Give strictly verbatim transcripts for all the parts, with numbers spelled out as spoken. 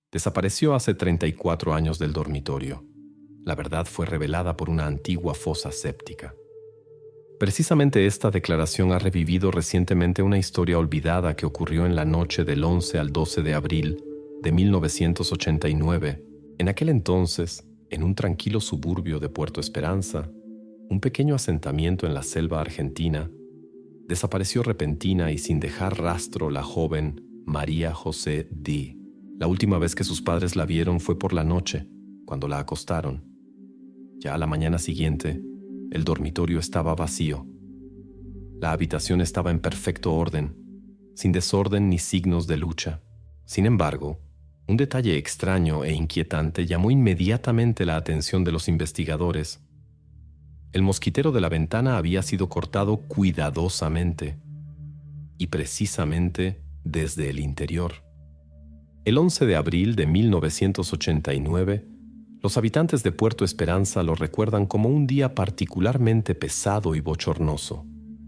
desapareció hace treinta y cuatro años del dormitorio. La verdad fue revelada por una antigua fosa séptica. Precisamente esta declaración ha revivido recientemente una historia olvidada que ocurrió en la noche del once al doce de abril de mil novecientos ochenta y nueve. En aquel entonces, en un tranquilo suburbio de Puerto Esperanza, un pequeño asentamiento en la selva argentina, desapareció repentina y sin dejar rastro la joven María José D. La última vez que sus padres la vieron fue por la noche, cuando la acostaron. Ya a la mañana siguiente, el dormitorio estaba vacío. La habitación estaba en perfecto orden, sin desorden ni signos de lucha. Sin embargo, un detalle extraño e inquietante llamó inmediatamente la atención de los investigadores. El mosquitero de la ventana había sido cortado cuidadosamente, y precisamente desde el interior. El once de abril de mil novecientos ochenta y nueve, los habitantes de Puerto Esperanza lo recuerdan como un día particularmente pesado y bochornoso.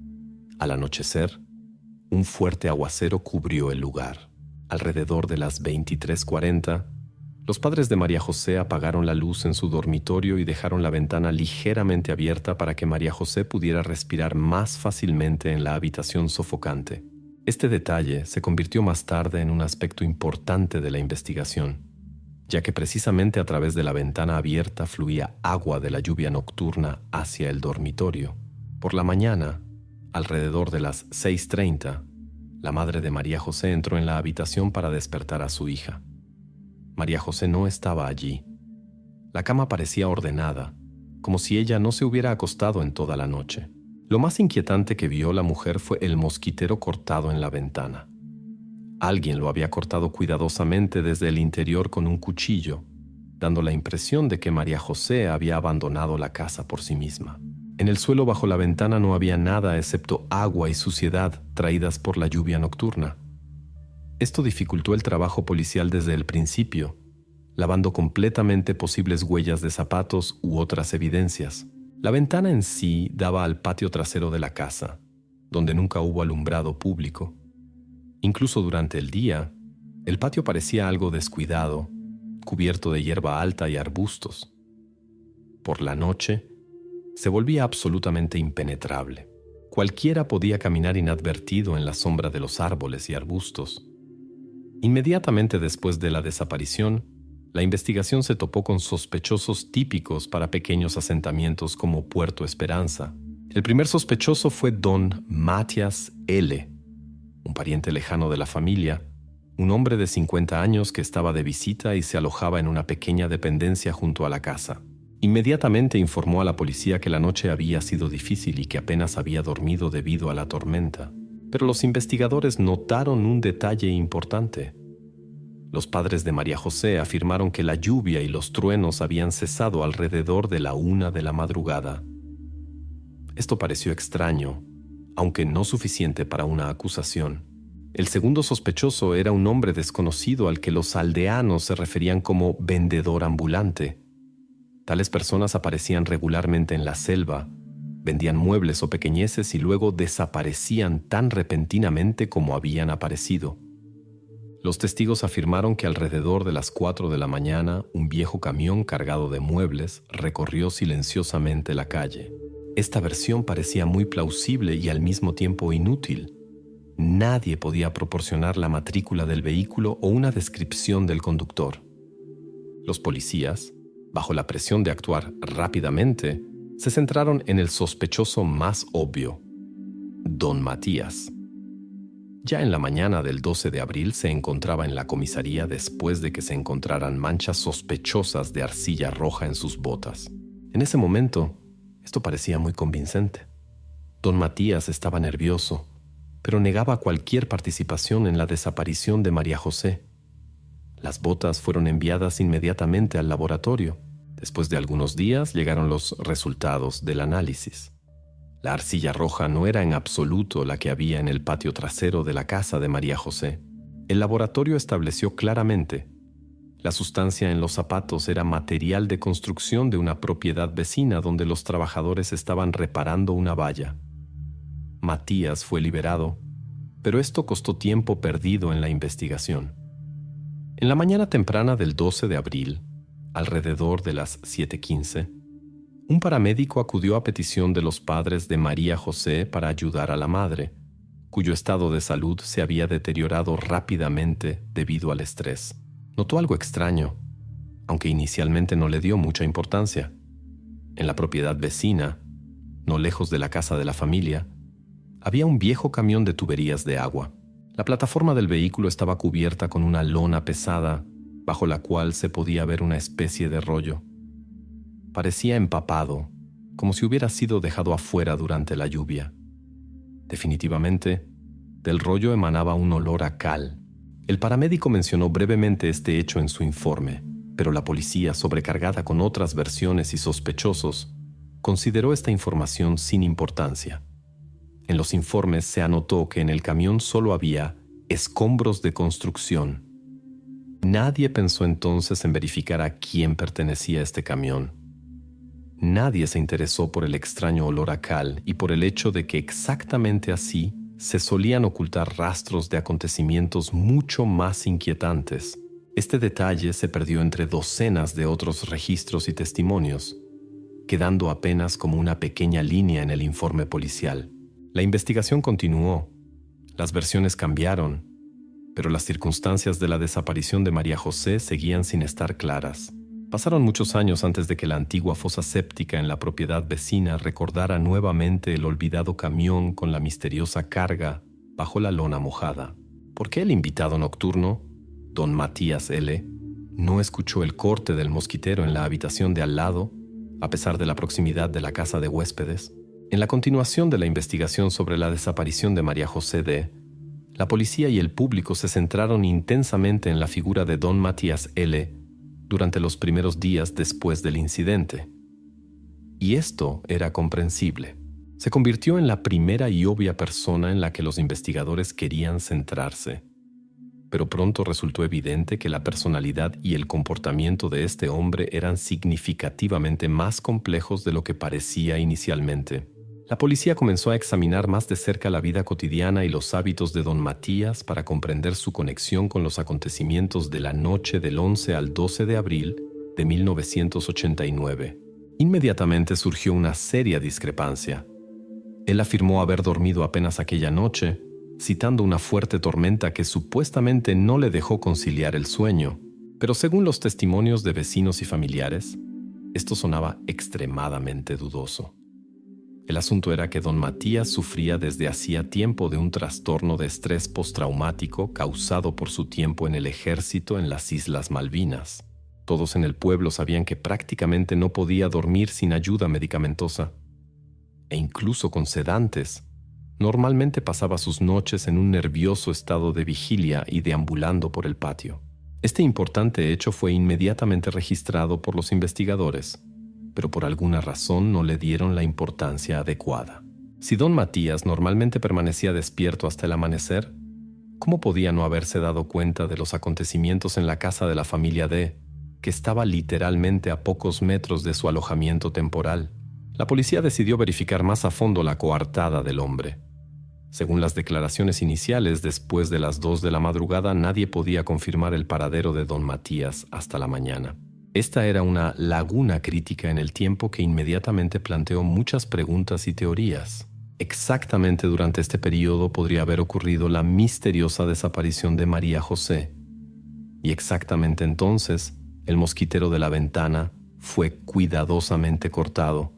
Al anochecer, un fuerte aguacero cubrió el lugar. Alrededor de las veintitrés cuarenta, los padres de María José apagaron la luz en su dormitorio y dejaron la ventana ligeramente abierta para que María José pudiera respirar más fácilmente en la habitación sofocante. Este detalle se convirtió más tarde en un aspecto importante de la investigación, ya que precisamente a través de la ventana abierta fluía agua de la lluvia nocturna hacia el dormitorio. Por la mañana, alrededor de las seis treinta, la madre de María José entró en la habitación para despertar a su hija. María José no estaba allí. La cama parecía ordenada, como si ella no se hubiera acostado en toda la noche. Lo más inquietante que vio la mujer fue el mosquitero cortado en la ventana. Alguien lo había cortado cuidadosamente desde el interior con un cuchillo, dando la impresión de que María José había abandonado la casa por sí misma. En el suelo bajo la ventana no había nada excepto agua y suciedad traídas por la lluvia nocturna. Esto dificultó el trabajo policial desde el principio, lavando completamente posibles huellas de zapatos u otras evidencias. La ventana en sí daba al patio trasero de la casa, donde nunca hubo alumbrado público. Incluso durante el día, el patio parecía algo descuidado, cubierto de hierba alta y arbustos. Por la noche, se volvía absolutamente impenetrable. Cualquiera podía caminar inadvertido en la sombra de los árboles y arbustos. Inmediatamente después de la desaparición, la investigación se topó con sospechosos típicos para pequeños asentamientos como Puerto Esperanza. El primer sospechoso fue don Matías L., un pariente lejano de la familia, un hombre de cincuenta años que estaba de visita y se alojaba en una pequeña dependencia junto a la casa. Inmediatamente informó a la policía que la noche había sido difícil y que apenas había dormido debido a la tormenta. Pero los investigadores notaron un detalle importante. Los padres de María José afirmaron que la lluvia y los truenos habían cesado alrededor de la una de la madrugada. Esto pareció extraño, aunque no suficiente para una acusación. El segundo sospechoso era un hombre desconocido al que los aldeanos se referían como vendedor ambulante. Tales personas aparecían regularmente en la selva, vendían muebles o pequeñeces y luego desaparecían tan repentinamente como habían aparecido. Los testigos afirmaron que alrededor de las cuatro de la mañana un viejo camión cargado de muebles recorrió silenciosamente la calle. Esta versión parecía muy plausible y al mismo tiempo inútil. Nadie podía proporcionar la matrícula del vehículo o una descripción del conductor. Los policías, bajo la presión de actuar rápidamente, se centraron en el sospechoso más obvio, don Matías. Ya en la mañana del doce de abril se encontraba en la comisaría después de que se encontraran manchas sospechosas de arcilla roja en sus botas. En ese momento, esto parecía muy convincente. Don Matías estaba nervioso, pero negaba cualquier participación en la desaparición de María José. Las botas fueron enviadas inmediatamente al laboratorio. Después de algunos días llegaron los resultados del análisis. La arcilla roja no era en absoluto la que había en el patio trasero de la casa de María José. El laboratorio estableció claramente: la sustancia en los zapatos era material de construcción de una propiedad vecina donde los trabajadores estaban reparando una valla. Matías fue liberado, pero esto costó tiempo perdido en la investigación. En la mañana temprana del doce de abril, alrededor de las siete quince, un paramédico acudió a petición de los padres de María José para ayudar a la madre, cuyo estado de salud se había deteriorado rápidamente debido al estrés. Notó algo extraño, aunque inicialmente no le dio mucha importancia. En la propiedad vecina, no lejos de la casa de la familia, había un viejo camión de tuberías de agua. La plataforma del vehículo estaba cubierta con una lona pesada, bajo la cual se podía ver una especie de rollo. Parecía empapado, como si hubiera sido dejado afuera durante la lluvia. Definitivamente, del rollo emanaba un olor a cal. El paramédico mencionó brevemente este hecho en su informe, pero la policía, sobrecargada con otras versiones y sospechosos, consideró esta información sin importancia. En los informes se anotó que en el camión solo había escombros de construcción. Nadie pensó entonces en verificar a quién pertenecía este camión. Nadie se interesó por el extraño olor a cal y por el hecho de que exactamente así se solían ocultar rastros de acontecimientos mucho más inquietantes. Este detalle se perdió entre docenas de otros registros y testimonios, quedando apenas como una pequeña línea en el informe policial. La investigación continuó. Las versiones cambiaron, pero las circunstancias de la desaparición de María José seguían sin estar claras. Pasaron muchos años antes de que la antigua fosa séptica en la propiedad vecina recordara nuevamente el olvidado camión con la misteriosa carga bajo la lona mojada. ¿Por qué el invitado nocturno, don Matías L., no escuchó el corte del mosquitero en la habitación de al lado, a pesar de la proximidad de la casa de huéspedes? En la continuación de la investigación sobre la desaparición de María José D., la policía y el público se centraron intensamente en la figura de don Matías L., durante los primeros días después del incidente. Y esto era comprensible. Se convirtió en la primera y obvia persona en la que los investigadores querían centrarse. Pero pronto resultó evidente que la personalidad y el comportamiento de este hombre eran significativamente más complejos de lo que parecía inicialmente. La policía comenzó a examinar más de cerca la vida cotidiana y los hábitos de don Matías para comprender su conexión con los acontecimientos de la noche del once al doce de abril de mil novecientos ochenta y nueve. Inmediatamente surgió una seria discrepancia. Él afirmó haber dormido apenas aquella noche, citando una fuerte tormenta que supuestamente no le dejó conciliar el sueño, pero según los testimonios de vecinos y familiares, esto sonaba extremadamente dudoso. El asunto era que don Matías sufría desde hacía tiempo de un trastorno de estrés postraumático causado por su tiempo en el ejército en las Islas Malvinas. Todos en el pueblo sabían que prácticamente no podía dormir sin ayuda medicamentosa. E incluso con sedantes, normalmente pasaba sus noches en un nervioso estado de vigilia y deambulando por el patio. Este importante hecho fue inmediatamente registrado por los investigadores, pero por alguna razón no le dieron la importancia adecuada. Si don Matías normalmente permanecía despierto hasta el amanecer, ¿cómo podía no haberse dado cuenta de los acontecimientos en la casa de la familia D., que estaba literalmente a pocos metros de su alojamiento temporal? La policía decidió verificar más a fondo la coartada del hombre. Según las declaraciones iniciales, después de las dos de la madrugada nadie podía confirmar el paradero de don Matías hasta la mañana. Esta era una laguna crítica en el tiempo que inmediatamente planteó muchas preguntas y teorías. Exactamente durante este periodo podría haber ocurrido la misteriosa desaparición de María José. Y exactamente entonces, el mosquitero de la ventana fue cuidadosamente cortado.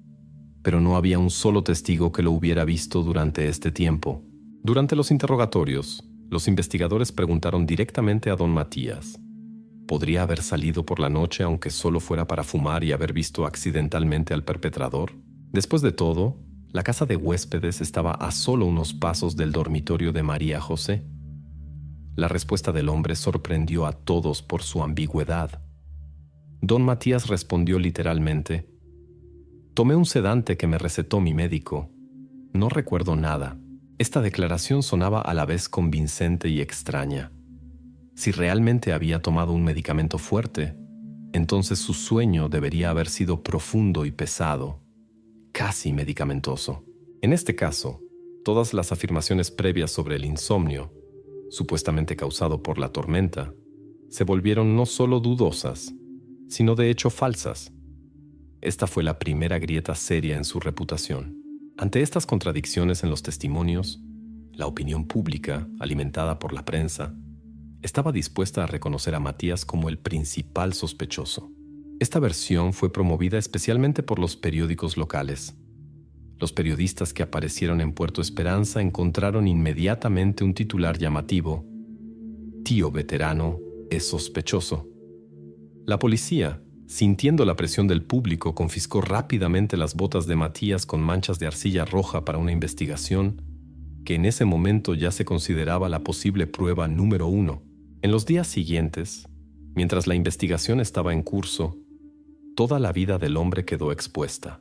Pero no había un solo testigo que lo hubiera visto durante este tiempo. Durante los interrogatorios, los investigadores preguntaron directamente a don Matías. ¿Podría haber salido por la noche aunque solo fuera para fumar y haber visto accidentalmente al perpetrador? Después de todo, la casa de huéspedes estaba a solo unos pasos del dormitorio de María José. La respuesta del hombre sorprendió a todos por su ambigüedad. Don Matías respondió literalmente: «Tomé un sedante que me recetó mi médico. No recuerdo nada». Esta declaración sonaba a la vez convincente y extraña. Si realmente había tomado un medicamento fuerte, entonces su sueño debería haber sido profundo y pesado, casi medicamentoso. En este caso, todas las afirmaciones previas sobre el insomnio, supuestamente causado por la tormenta, se volvieron no solo dudosas, sino de hecho falsas. Esta fue la primera grieta seria en su reputación. Ante estas contradicciones en los testimonios, la opinión pública, alimentada por la prensa, estaba dispuesta a reconocer a Matías como el principal sospechoso. Esta versión fue promovida especialmente por los periódicos locales. Los periodistas que aparecieron en Puerto Esperanza encontraron inmediatamente un titular llamativo: Tío veterano es sospechoso. La policía, sintiendo la presión del público, confiscó rápidamente las botas de Matías con manchas de arcilla roja para una investigación que en ese momento ya se consideraba la posible prueba número uno. En los días siguientes, mientras la investigación estaba en curso, toda la vida del hombre quedó expuesta.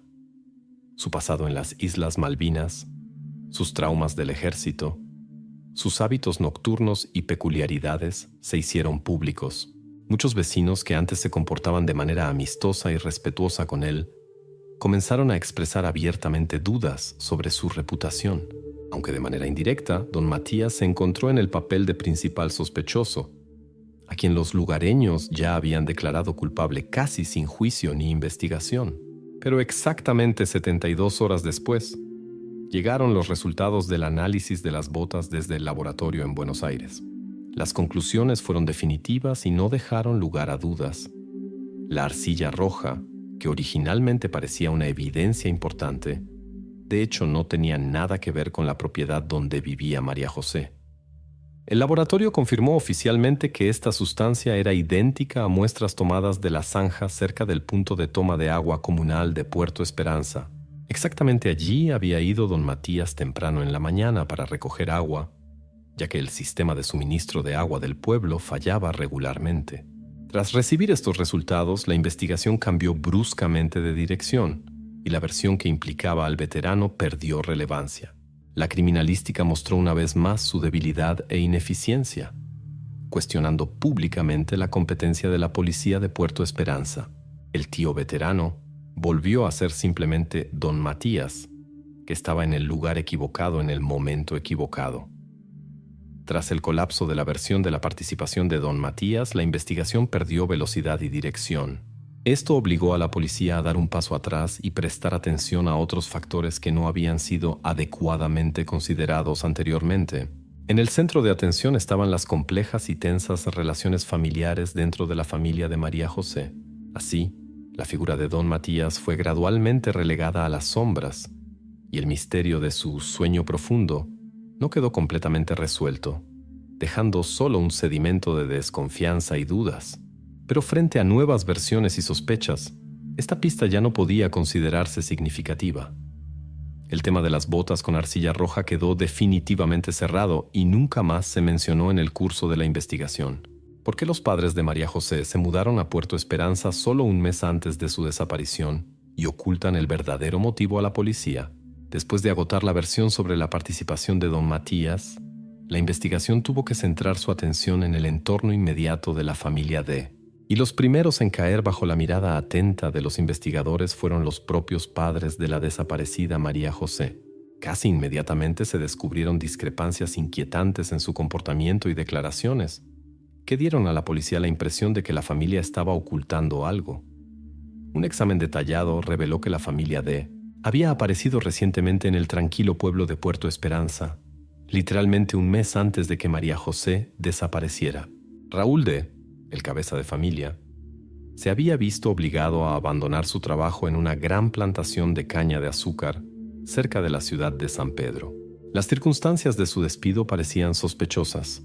Su pasado en las Islas Malvinas, sus traumas del ejército, sus hábitos nocturnos y peculiaridades se hicieron públicos. Muchos vecinos que antes se comportaban de manera amistosa y respetuosa con él, comenzaron a expresar abiertamente dudas sobre su reputación. Aunque de manera indirecta, don Matías se encontró en el papel de principal sospechoso, a quien los lugareños ya habían declarado culpable casi sin juicio ni investigación. Pero exactamente setenta y dos horas después, llegaron los resultados del análisis de las botas desde el laboratorio en Buenos Aires. Las conclusiones fueron definitivas y no dejaron lugar a dudas. La arcilla roja, que originalmente parecía una evidencia importante, de hecho no tenía nada que ver con la propiedad donde vivía María José. El laboratorio confirmó oficialmente que esta sustancia era idéntica a muestras tomadas de la zanja cerca del punto de toma de agua comunal de Puerto Esperanza. Exactamente allí había ido don Matías temprano en la mañana para recoger agua, ya que el sistema de suministro de agua del pueblo fallaba regularmente. Tras recibir estos resultados, la investigación cambió bruscamente de dirección y la versión que implicaba al veterano perdió relevancia. La criminalística mostró una vez más su debilidad e ineficiencia, cuestionando públicamente la competencia de la policía de Puerto Esperanza. El tío veterano volvió a ser simplemente don Matías, que estaba en el lugar equivocado en el momento equivocado. Tras el colapso de la versión de la participación de don Matías, la investigación perdió velocidad y dirección. Esto obligó a la policía a dar un paso atrás y prestar atención a otros factores que no habían sido adecuadamente considerados anteriormente. En el centro de atención estaban las complejas y tensas relaciones familiares dentro de la familia de María José. Así, la figura de don Matías fue gradualmente relegada a las sombras y el misterio de su sueño profundo no quedó completamente resuelto, dejando solo un sedimento de desconfianza y dudas. Pero frente a nuevas versiones y sospechas, esta pista ya no podía considerarse significativa. El tema de las botas con arcilla roja quedó definitivamente cerrado y nunca más se mencionó en el curso de la investigación. ¿Por qué los padres de María José se mudaron a Puerto Esperanza solo un mes antes de su desaparición y ocultan el verdadero motivo a la policía? Después de agotar la versión sobre la participación de don Matías, la investigación tuvo que centrar su atención en el entorno inmediato de la familia D. Y los primeros en caer bajo la mirada atenta de los investigadores fueron los propios padres de la desaparecida María José. Casi inmediatamente se descubrieron discrepancias inquietantes en su comportamiento y declaraciones, que dieron a la policía la impresión de que la familia estaba ocultando algo. Un examen detallado reveló que la familia D había aparecido recientemente en el tranquilo pueblo de Puerto Esperanza, literalmente un mes antes de que María José desapareciera. Raúl D., el cabeza de familia, se había visto obligado a abandonar su trabajo en una gran plantación de caña de azúcar cerca de la ciudad de San Pedro. Las circunstancias de su despido parecían sospechosas.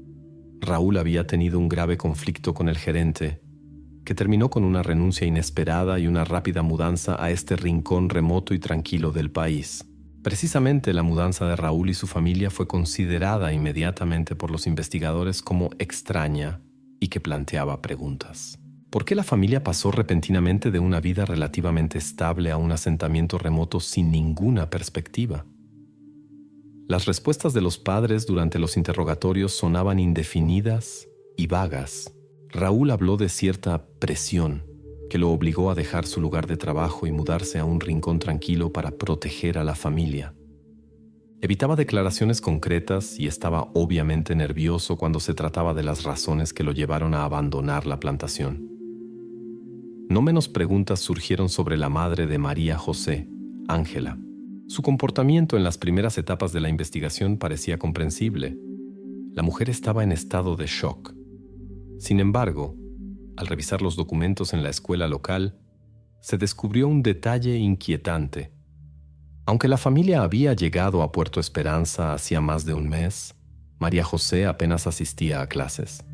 Raúl había tenido un grave conflicto con el gerente, que terminó con una renuncia inesperada y una rápida mudanza a este rincón remoto y tranquilo del país. Precisamente la mudanza de Raúl y su familia fue considerada inmediatamente por los investigadores como extraña y que planteaba preguntas. ¿Por qué la familia pasó repentinamente de una vida relativamente estable a un asentamiento remoto sin ninguna perspectiva? Las respuestas de los padres durante los interrogatorios sonaban indefinidas y vagas. Raúl habló de cierta presión que lo obligó a dejar su lugar de trabajo y mudarse a un rincón tranquilo para proteger a la familia. Evitaba declaraciones concretas y estaba obviamente nervioso cuando se trataba de las razones que lo llevaron a abandonar la plantación. No menos preguntas surgieron sobre la madre de María José, Ángela. Su comportamiento en las primeras etapas de la investigación parecía comprensible. La mujer estaba en estado de shock. Sin embargo, al revisar los documentos en la escuela local, se descubrió un detalle inquietante. Aunque la familia había llegado a Puerto Esperanza hacía más de un mes, María José apenas asistía a clases.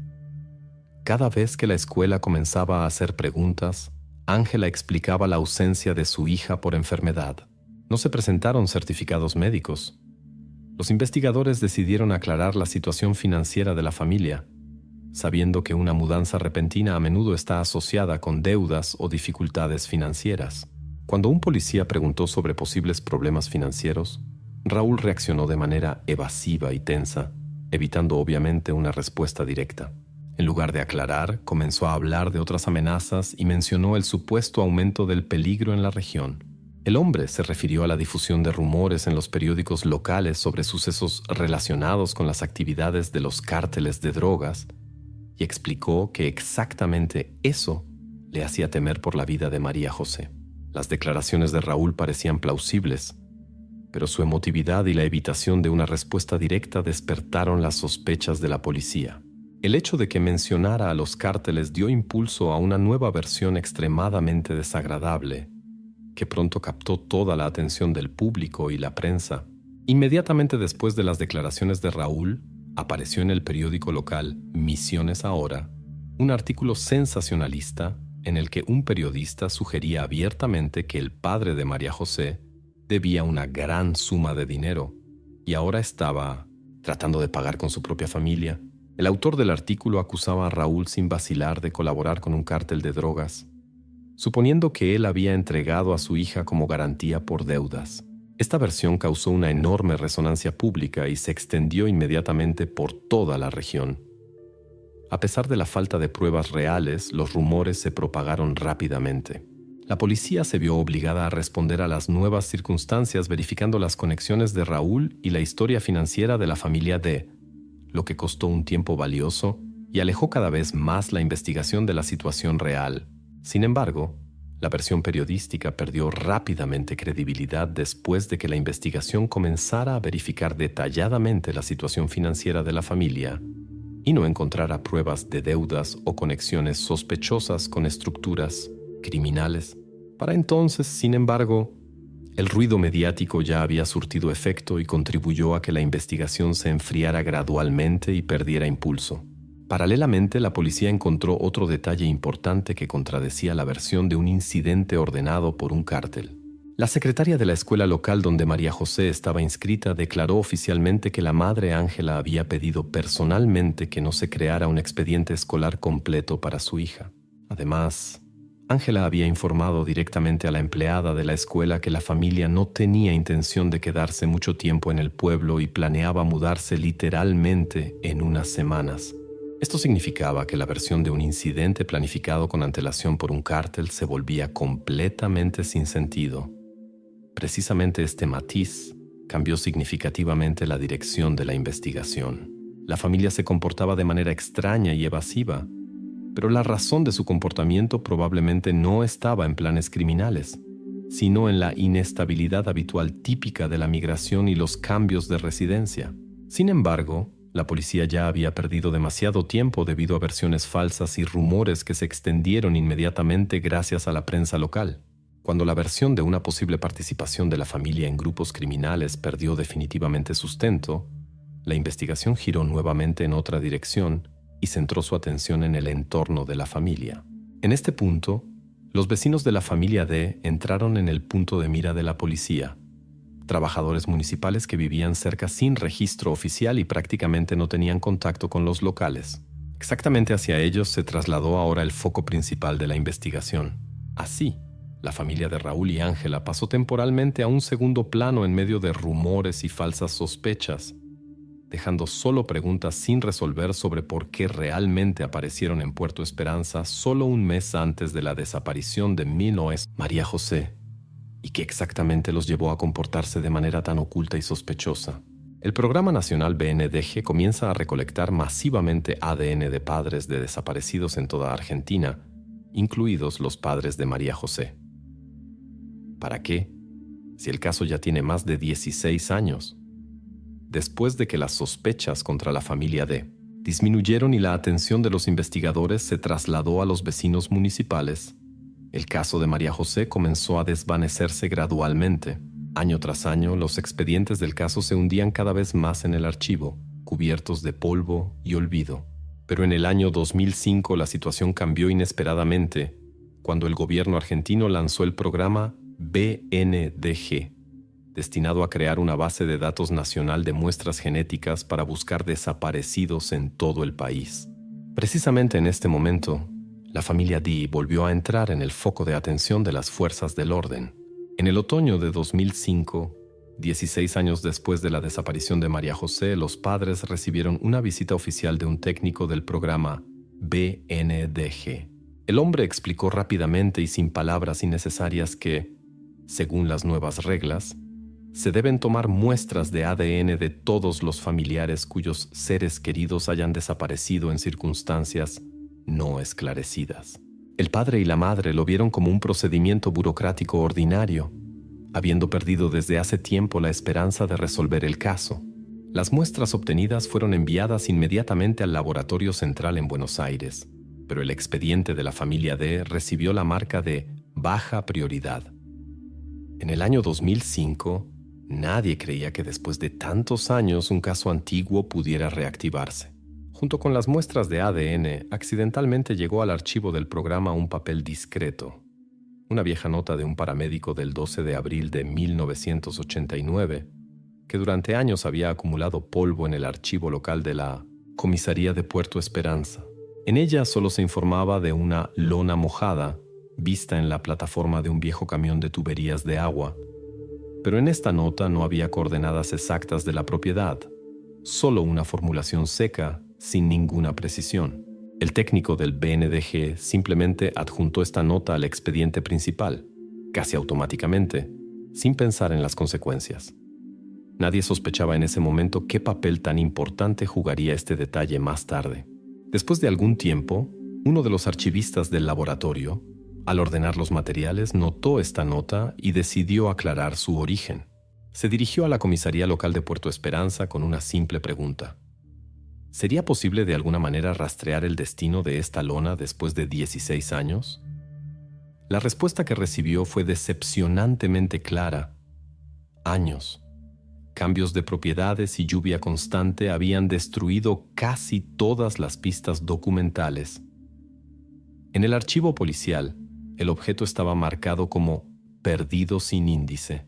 Cada vez que la escuela comenzaba a hacer preguntas, Ángela explicaba la ausencia de su hija por enfermedad. No se presentaron certificados médicos. Los investigadores decidieron aclarar la situación financiera de la familia, sabiendo que una mudanza repentina a menudo está asociada con deudas o dificultades financieras. Cuando un policía preguntó sobre posibles problemas financieros, Raúl reaccionó de manera evasiva y tensa, evitando obviamente una respuesta directa. En lugar de aclarar, comenzó a hablar de otras amenazas y mencionó el supuesto aumento del peligro en la región. El hombre se refirió a la difusión de rumores en los periódicos locales sobre sucesos relacionados con las actividades de los cárteles de drogas y explicó que exactamente eso le hacía temer por la vida de María José. Las declaraciones de Raúl parecían plausibles, pero su emotividad y la evitación de una respuesta directa despertaron las sospechas de la policía. El hecho de que mencionara a los cárteles dio impulso a una nueva versión extremadamente desagradable, que pronto captó toda la atención del público y la prensa. Inmediatamente después de las declaraciones de Raúl, apareció en el periódico local Misiones Ahora un artículo sensacionalista en el que un periodista sugería abiertamente que el padre de María José debía una gran suma de dinero y ahora estaba tratando de pagar con su propia familia. El autor del artículo acusaba a Raúl sin vacilar de colaborar con un cártel de drogas, suponiendo que él había entregado a su hija como garantía por deudas. Esta versión causó una enorme resonancia pública y se extendió inmediatamente por toda la región. A pesar de la falta de pruebas reales, los rumores se propagaron rápidamente. La policía se vio obligada a responder a las nuevas circunstancias verificando las conexiones de Raúl y la historia financiera de la familia D, lo que costó un tiempo valioso y alejó cada vez más la investigación de la situación real. Sin embargo, la versión periodística perdió rápidamente credibilidad después de que la investigación comenzara a verificar detalladamente la situación financiera de la familia y no encontrara pruebas de deudas o conexiones sospechosas con estructuras criminales. Para entonces, sin embargo, el ruido mediático ya había surtido efecto y contribuyó a que la investigación se enfriara gradualmente y perdiera impulso. Paralelamente, la policía encontró otro detalle importante que contradecía la versión de un incidente ordenado por un cártel. La secretaria de la escuela local donde María José estaba inscrita declaró oficialmente que la madre Ángela había pedido personalmente que no se creara un expediente escolar completo para su hija. Además, Ángela había informado directamente a la empleada de la escuela que la familia no tenía intención de quedarse mucho tiempo en el pueblo y planeaba mudarse literalmente en unas semanas. Esto significaba que la versión de un incidente planificado con antelación por un cártel se volvía completamente sin sentido. Precisamente este matiz cambió significativamente la dirección de la investigación. La familia se comportaba de manera extraña y evasiva, pero la razón de su comportamiento probablemente no estaba en planes criminales, sino en la inestabilidad habitual típica de la migración y los cambios de residencia. Sin embargo, la policía ya había perdido demasiado tiempo debido a versiones falsas y rumores que se extendieron inmediatamente gracias a la prensa local. Cuando la versión de una posible participación de la familia en grupos criminales perdió definitivamente sustento, la investigación giró nuevamente en otra dirección y centró su atención en el entorno de la familia. En este punto, los vecinos de la familia D entraron en el punto de mira de la policía, trabajadores municipales que vivían cerca sin registro oficial y prácticamente no tenían contacto con los locales. Exactamente hacia ellos se trasladó ahora el foco principal de la investigación. Así, la familia de Raúl y Ángela pasó temporalmente a un segundo plano en medio de rumores y falsas sospechas, dejando solo preguntas sin resolver sobre por qué realmente aparecieron en Puerto Esperanza solo un mes antes de la desaparición de Minoes María José, y qué exactamente los llevó a comportarse de manera tan oculta y sospechosa. El Programa Nacional B N D G comienza a recolectar masivamente A D N de padres de desaparecidos en toda Argentina, incluidos los padres de María José. ¿Para qué? Si el caso ya tiene más de dieciséis años. Después de que las sospechas contra la familia D disminuyeron y la atención de los investigadores se trasladó a los vecinos municipales, el caso de María José comenzó a desvanecerse gradualmente. Año tras año, los expedientes del caso se hundían cada vez más en el archivo, cubiertos de polvo y olvido. Pero en el año dos mil cinco la situación cambió inesperadamente cuando el gobierno argentino lanzó el programa B N D G, destinado a crear una base de datos nacional de muestras genéticas para buscar desaparecidos en todo el país. Precisamente en este momento, la familia D volvió a entrar en el foco de atención de las fuerzas del orden. En el otoño de dos mil cinco, dieciséis años después de la desaparición de María José, los padres recibieron una visita oficial de un técnico del programa B N D G. El hombre explicó rápidamente y sin palabras innecesarias que, según las nuevas reglas, se deben tomar muestras de A D N de todos los familiares cuyos seres queridos hayan desaparecido en circunstancias no esclarecidas. El padre y la madre lo vieron como un procedimiento burocrático ordinario, habiendo perdido desde hace tiempo la esperanza de resolver el caso. Las muestras obtenidas fueron enviadas inmediatamente al laboratorio central en Buenos Aires, pero el expediente de la familia D recibió la marca de baja prioridad. En el año dos mil cinco, nadie creía que después de tantos años un caso antiguo pudiera reactivarse. Junto con las muestras de A D N, accidentalmente llegó al archivo del programa un papel discreto, una vieja nota de un paramédico del doce de abril de mil novecientos ochenta y nueve, que durante años había acumulado polvo en el archivo local de la Comisaría de Puerto Esperanza. En ella solo se informaba de una lona mojada vista en la plataforma de un viejo camión de tuberías de agua. Pero en esta nota no había coordenadas exactas de la propiedad, solo una formulación seca, sin ninguna precisión. El técnico del B N D G simplemente adjuntó esta nota al expediente principal, casi automáticamente, sin pensar en las consecuencias. Nadie sospechaba en ese momento qué papel tan importante jugaría este detalle más tarde. Después de algún tiempo, uno de los archivistas del laboratorio, al ordenar los materiales, notó esta nota y decidió aclarar su origen. Se dirigió a la comisaría local de Puerto Esperanza con una simple pregunta. ¿Sería posible de alguna manera rastrear el destino de esta lona después de dieciséis años? La respuesta que recibió fue decepcionantemente clara. Años, cambios de propiedades y lluvia constante habían destruido casi todas las pistas documentales. En el archivo policial, el objeto estaba marcado como perdido sin índice.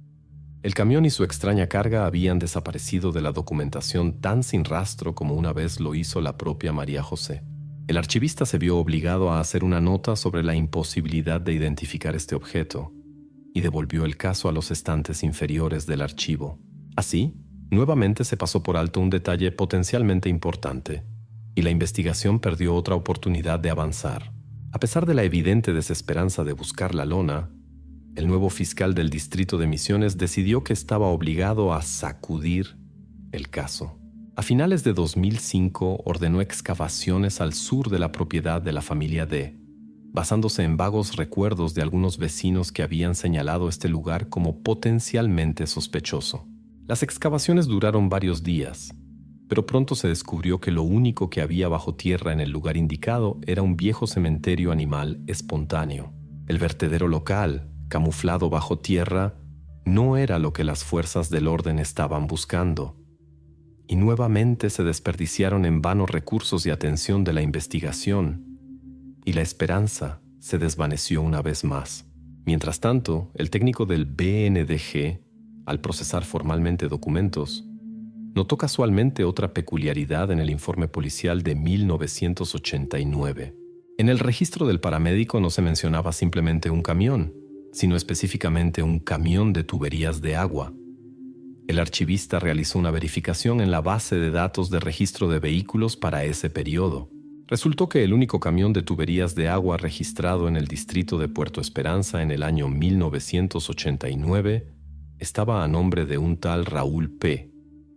El camión y su extraña carga habían desaparecido de la documentación tan sin rastro como una vez lo hizo la propia María José. El archivista se vio obligado a hacer una nota sobre la imposibilidad de identificar este objeto y devolvió el caso a los estantes inferiores del archivo. Así, nuevamente se pasó por alto un detalle potencialmente importante y la investigación perdió otra oportunidad de avanzar. A pesar de la evidente desesperanza de buscar la lona, el nuevo fiscal del distrito de Misiones decidió que estaba obligado a sacudir el caso. A finales de dos mil cinco ordenó excavaciones al sur de la propiedad de la familia D, basándose en vagos recuerdos de algunos vecinos que habían señalado este lugar como potencialmente sospechoso. Las excavaciones duraron varios días, pero pronto se descubrió que lo único que había bajo tierra en el lugar indicado era un viejo cementerio animal espontáneo. El vertedero local, camuflado bajo tierra, no era lo que las fuerzas del orden estaban buscando. Y nuevamente se desperdiciaron en vano recursos y atención de la investigación, y la esperanza se desvaneció una vez más. Mientras tanto, el técnico del B N D G, al procesar formalmente documentos, notó casualmente otra peculiaridad en el informe policial de mil novecientos ochenta y nueve. En el registro del paramédico no se mencionaba simplemente un camión, sino específicamente un camión de tuberías de agua. El archivista realizó una verificación en la base de datos de registro de vehículos para ese periodo. Resultó que el único camión de tuberías de agua registrado en el distrito de Puerto Esperanza en el año mil novecientos ochenta y nueve estaba a nombre de un tal Raúl P.,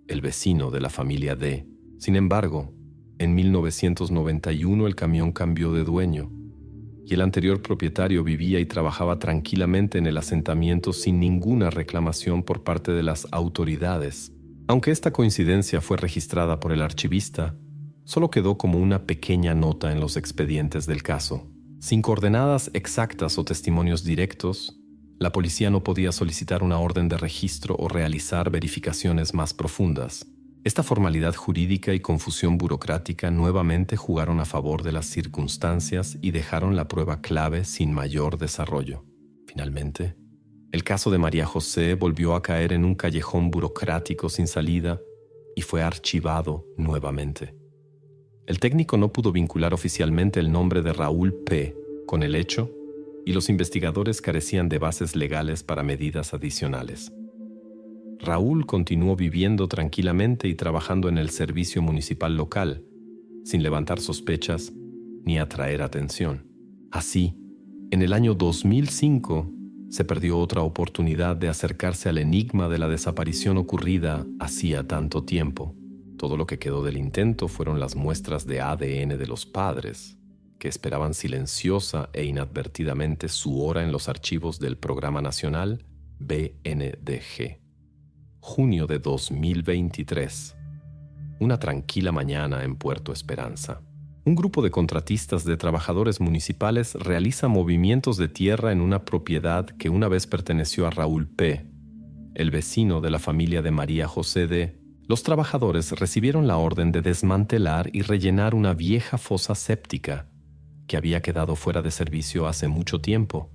el vecino de la familia D. Sin embargo, en mil novecientos noventa y uno el camión cambió de dueño y el anterior propietario vivía y trabajaba tranquilamente en el asentamiento sin ninguna reclamación por parte de las autoridades. Aunque esta coincidencia fue registrada por el archivista, solo quedó como una pequeña nota en los expedientes del caso. Sin coordenadas exactas o testimonios directos, la policía no podía solicitar una orden de registro o realizar verificaciones más profundas. Esta formalidad jurídica y confusión burocrática nuevamente jugaron a favor de las circunstancias y dejaron la prueba clave sin mayor desarrollo. Finalmente, el caso de María José volvió a caer en un callejón burocrático sin salida y fue archivado nuevamente. El técnico no pudo vincular oficialmente el nombre de Raúl P. con el hecho y los investigadores carecían de bases legales para medidas adicionales. Raúl continuó viviendo tranquilamente y trabajando en el servicio municipal local, sin levantar sospechas ni atraer atención. Así, en el año dos mil cinco, se perdió otra oportunidad de acercarse al enigma de la desaparición ocurrida hacía tanto tiempo. Todo lo que quedó del intento fueron las muestras de A D N de los padres, que esperaban silenciosa e inadvertidamente su hora en los archivos del Programa Nacional B N D G. Junio de dos mil veintitrés. Una tranquila mañana en Puerto Esperanza. Un grupo de contratistas de trabajadores municipales realiza movimientos de tierra en una propiedad que una vez perteneció a Raúl P., el vecino de la familia de María José D. Los trabajadores recibieron la orden de desmantelar y rellenar una vieja fosa séptica que había quedado fuera de servicio hace mucho tiempo.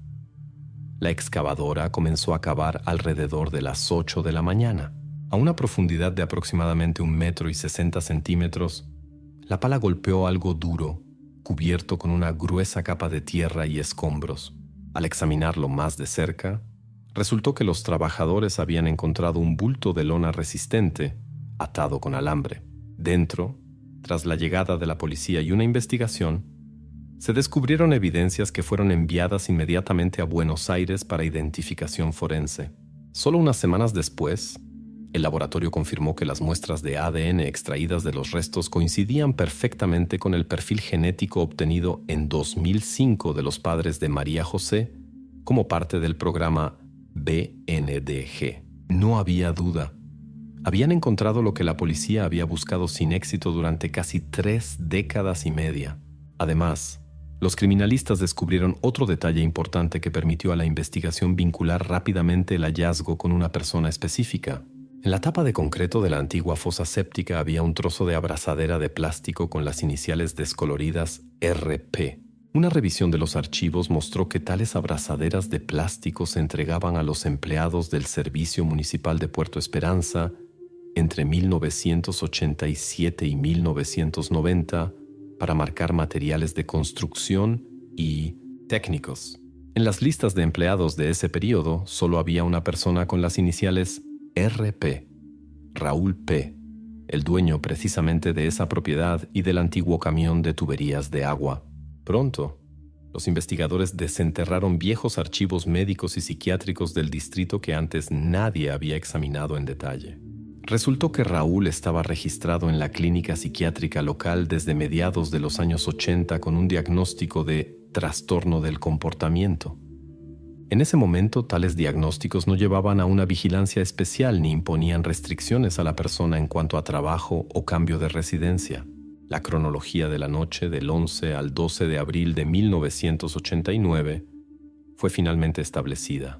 La excavadora comenzó a cavar alrededor de las ocho de la mañana. A una profundidad de aproximadamente un metro y sesenta centímetros, la pala golpeó algo duro, cubierto con una gruesa capa de tierra y escombros. Al examinarlo más de cerca, resultó que los trabajadores habían encontrado un bulto de lona resistente, atado con alambre. Dentro, tras la llegada de la policía y una investigación, se descubrieron evidencias que fueron enviadas inmediatamente a Buenos Aires para identificación forense. Solo unas semanas después, el laboratorio confirmó que las muestras de A D N extraídas de los restos coincidían perfectamente con el perfil genético obtenido en dos mil cinco de los padres de María José como parte del programa B N D G. No había duda. Habían encontrado lo que la policía había buscado sin éxito durante casi tres décadas y media. Además, los criminalistas descubrieron otro detalle importante que permitió a la investigación vincular rápidamente el hallazgo con una persona específica. En la tapa de concreto de la antigua fosa séptica había un trozo de abrazadera de plástico con las iniciales descoloridas R P. Una revisión de los archivos mostró que tales abrazaderas de plástico se entregaban a los empleados del Servicio Municipal de Puerto Esperanza entre mil novecientos ochenta y siete y mil novecientos noventa para marcar materiales de construcción y técnicos. En las listas de empleados de ese periodo solo había una persona con las iniciales R P, Raúl P., el dueño precisamente de esa propiedad y del antiguo camión de tuberías de agua. Pronto, los investigadores desenterraron viejos archivos médicos y psiquiátricos del distrito que antes nadie había examinado en detalle. Resultó que Raúl estaba registrado en la clínica psiquiátrica local desde mediados de los años ochenta con un diagnóstico de trastorno del comportamiento. En ese momento, tales diagnósticos no llevaban a una vigilancia especial ni imponían restricciones a la persona en cuanto a trabajo o cambio de residencia. La cronología de la noche del once al doce de abril de mil novecientos ochenta y nueve fue finalmente establecida.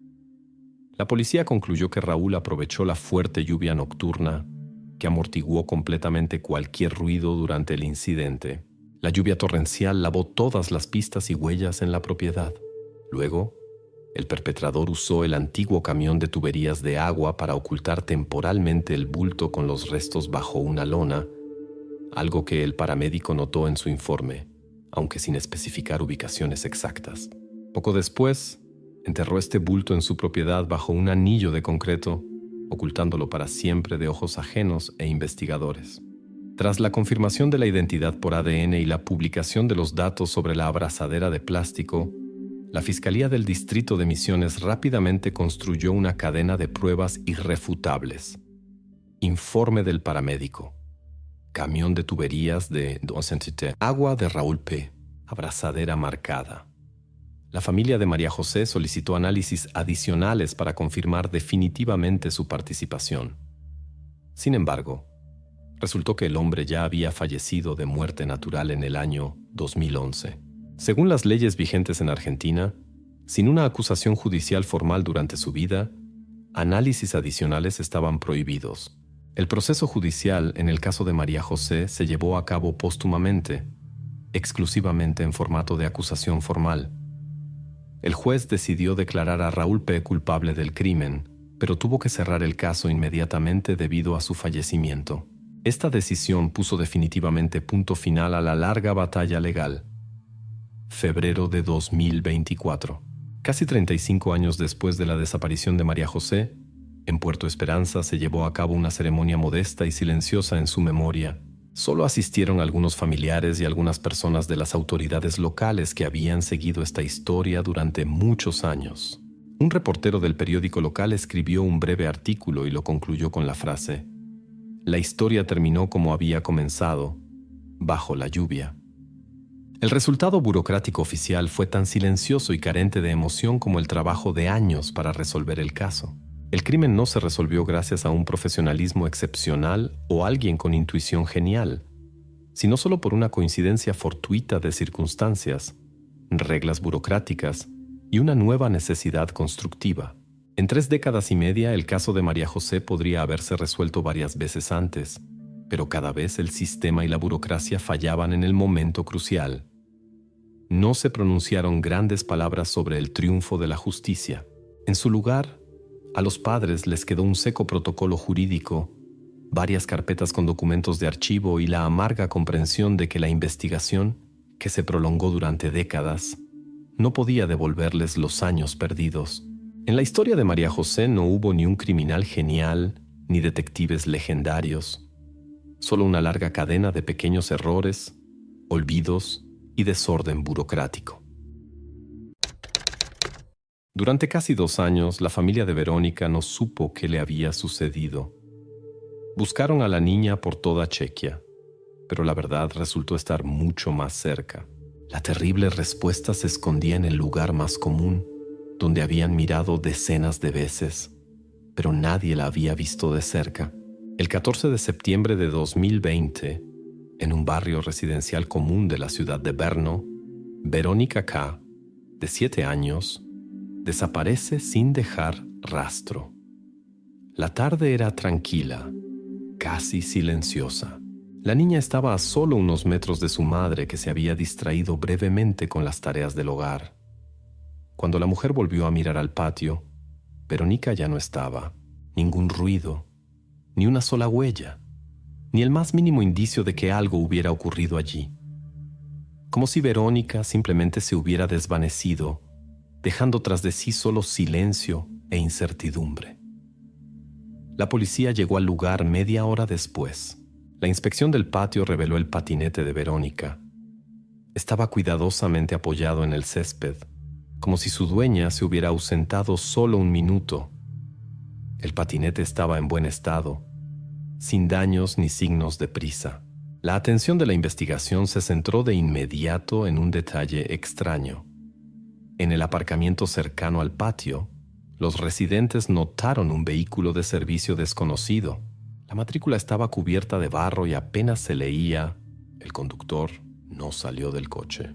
La policía concluyó que Raúl aprovechó la fuerte lluvia nocturna que amortiguó completamente cualquier ruido durante el incidente. La lluvia torrencial lavó todas las pistas y huellas en la propiedad. Luego, el perpetrador usó el antiguo camión de tuberías de agua para ocultar temporalmente el bulto con los restos bajo una lona, algo que el paramédico notó en su informe, aunque sin especificar ubicaciones exactas. Poco después, enterró este bulto en su propiedad bajo un anillo de concreto, ocultándolo para siempre de ojos ajenos e investigadores. Tras la confirmación de la identidad por A D N y la publicación de los datos sobre la abrazadera de plástico, la Fiscalía del Distrito de Misiones rápidamente construyó una cadena de pruebas irrefutables. Informe del paramédico. Camión de tuberías de Docentité. Agua de Raúl P. Abrazadera marcada. La familia de María José solicitó análisis adicionales para confirmar definitivamente su participación. Sin embargo, resultó que el hombre ya había fallecido de muerte natural en el año dos mil once. Según las leyes vigentes en Argentina, sin una acusación judicial formal durante su vida, análisis adicionales estaban prohibidos. El proceso judicial en el caso de María José se llevó a cabo póstumamente, exclusivamente en formato de acusación formal. El juez decidió declarar a Raúl P. culpable del crimen, pero tuvo que cerrar el caso inmediatamente debido a su fallecimiento. Esta decisión puso definitivamente punto final a la larga batalla legal. Febrero de dos mil veinticuatro. Casi treinta y cinco años después de la desaparición de María José, en Puerto Esperanza se llevó a cabo una ceremonia modesta y silenciosa en su memoria. Solo asistieron algunos familiares y algunas personas de las autoridades locales que habían seguido esta historia durante muchos años. Un reportero del periódico local escribió un breve artículo y lo concluyó con la frase: «La historia terminó como había comenzado, bajo la lluvia». El resultado burocrático oficial fue tan silencioso y carente de emoción como el trabajo de años para resolver el caso. El crimen no se resolvió gracias a un profesionalismo excepcional o alguien con intuición genial, sino solo por una coincidencia fortuita de circunstancias, reglas burocráticas y una nueva necesidad constructiva. En tres décadas y media, el caso de María José podría haberse resuelto varias veces antes, pero cada vez el sistema y la burocracia fallaban en el momento crucial. No se pronunciaron grandes palabras sobre el triunfo de la justicia. En su lugar, a los padres les quedó un seco protocolo jurídico, varias carpetas con documentos de archivo y la amarga comprensión de que la investigación, que se prolongó durante décadas, no podía devolverles los años perdidos. En la historia de María José no hubo ni un criminal genial, ni detectives legendarios, solo una larga cadena de pequeños errores, olvidos y desorden burocrático. Durante casi dos años, la familia de Verónica no supo qué le había sucedido. Buscaron a la niña por toda Chequia, pero la verdad resultó estar mucho más cerca. La terrible respuesta se escondía en el lugar más común, donde habían mirado decenas de veces, pero nadie la había visto de cerca. El catorce de septiembre de dos mil veinte, en un barrio residencial común de la ciudad de Brno, Verónica K., de siete años, desaparece sin dejar rastro. La tarde era tranquila, casi silenciosa. La niña estaba a solo unos metros de su madre, que se había distraído brevemente con las tareas del hogar. Cuando la mujer volvió a mirar al patio, Verónica ya no estaba. Ningún ruido, ni una sola huella, ni el más mínimo indicio de que algo hubiera ocurrido allí. Como si Verónica simplemente se hubiera desvanecido, dejando tras de sí solo silencio e incertidumbre. La policía llegó al lugar media hora después. La inspección del patio reveló el patinete de Verónica. Estaba cuidadosamente apoyado en el césped, como si su dueña se hubiera ausentado solo un minuto. El patinete estaba en buen estado, sin daños ni signos de prisa. La atención de la investigación se centró de inmediato en un detalle extraño. En el aparcamiento cercano al patio, los residentes notaron un vehículo de servicio desconocido. La matrícula estaba cubierta de barro y apenas se leía. El conductor no salió del coche.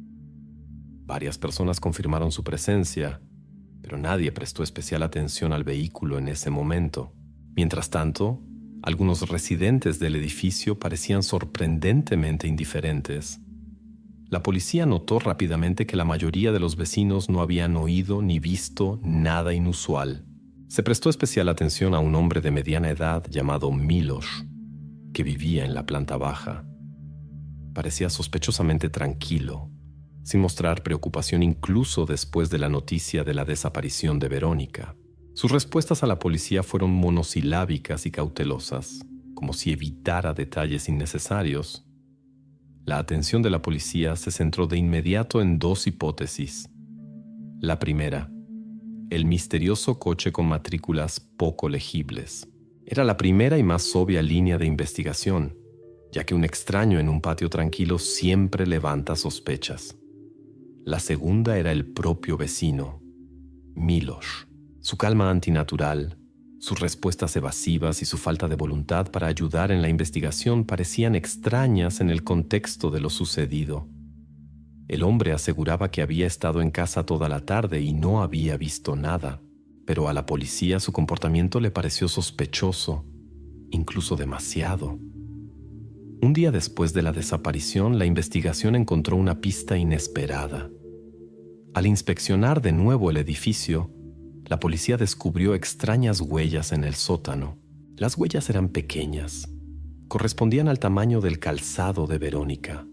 Varias personas confirmaron su presencia, pero nadie prestó especial atención al vehículo en ese momento. Mientras tanto, algunos residentes del edificio parecían sorprendentemente indiferentes. La policía notó rápidamente que la mayoría de los vecinos no habían oído ni visto nada inusual. Se prestó especial atención a un hombre de mediana edad llamado Milos, que vivía en la planta baja. Parecía sospechosamente tranquilo, sin mostrar preocupación incluso después de la noticia de la desaparición de Verónica. Sus respuestas a la policía fueron monosilábicas y cautelosas, como si evitara detalles innecesarios. La atención de la policía se centró de inmediato en dos hipótesis. La primera, el misterioso coche con matrículas poco legibles. Era la primera y más obvia línea de investigación, ya que un extraño en un patio tranquilo siempre levanta sospechas. La segunda era el propio vecino, Miloš. Su calma antinatural, sus respuestas evasivas y su falta de voluntad para ayudar en la investigación parecían extrañas en el contexto de lo sucedido. El hombre aseguraba que había estado en casa toda la tarde y no había visto nada, pero a la policía su comportamiento le pareció sospechoso, incluso demasiado. Un día después de la desaparición, la investigación encontró una pista inesperada. Al inspeccionar de nuevo el edificio, la policía descubrió extrañas huellas en el sótano. Las huellas eran pequeñas, correspondían al tamaño del calzado de Verónica.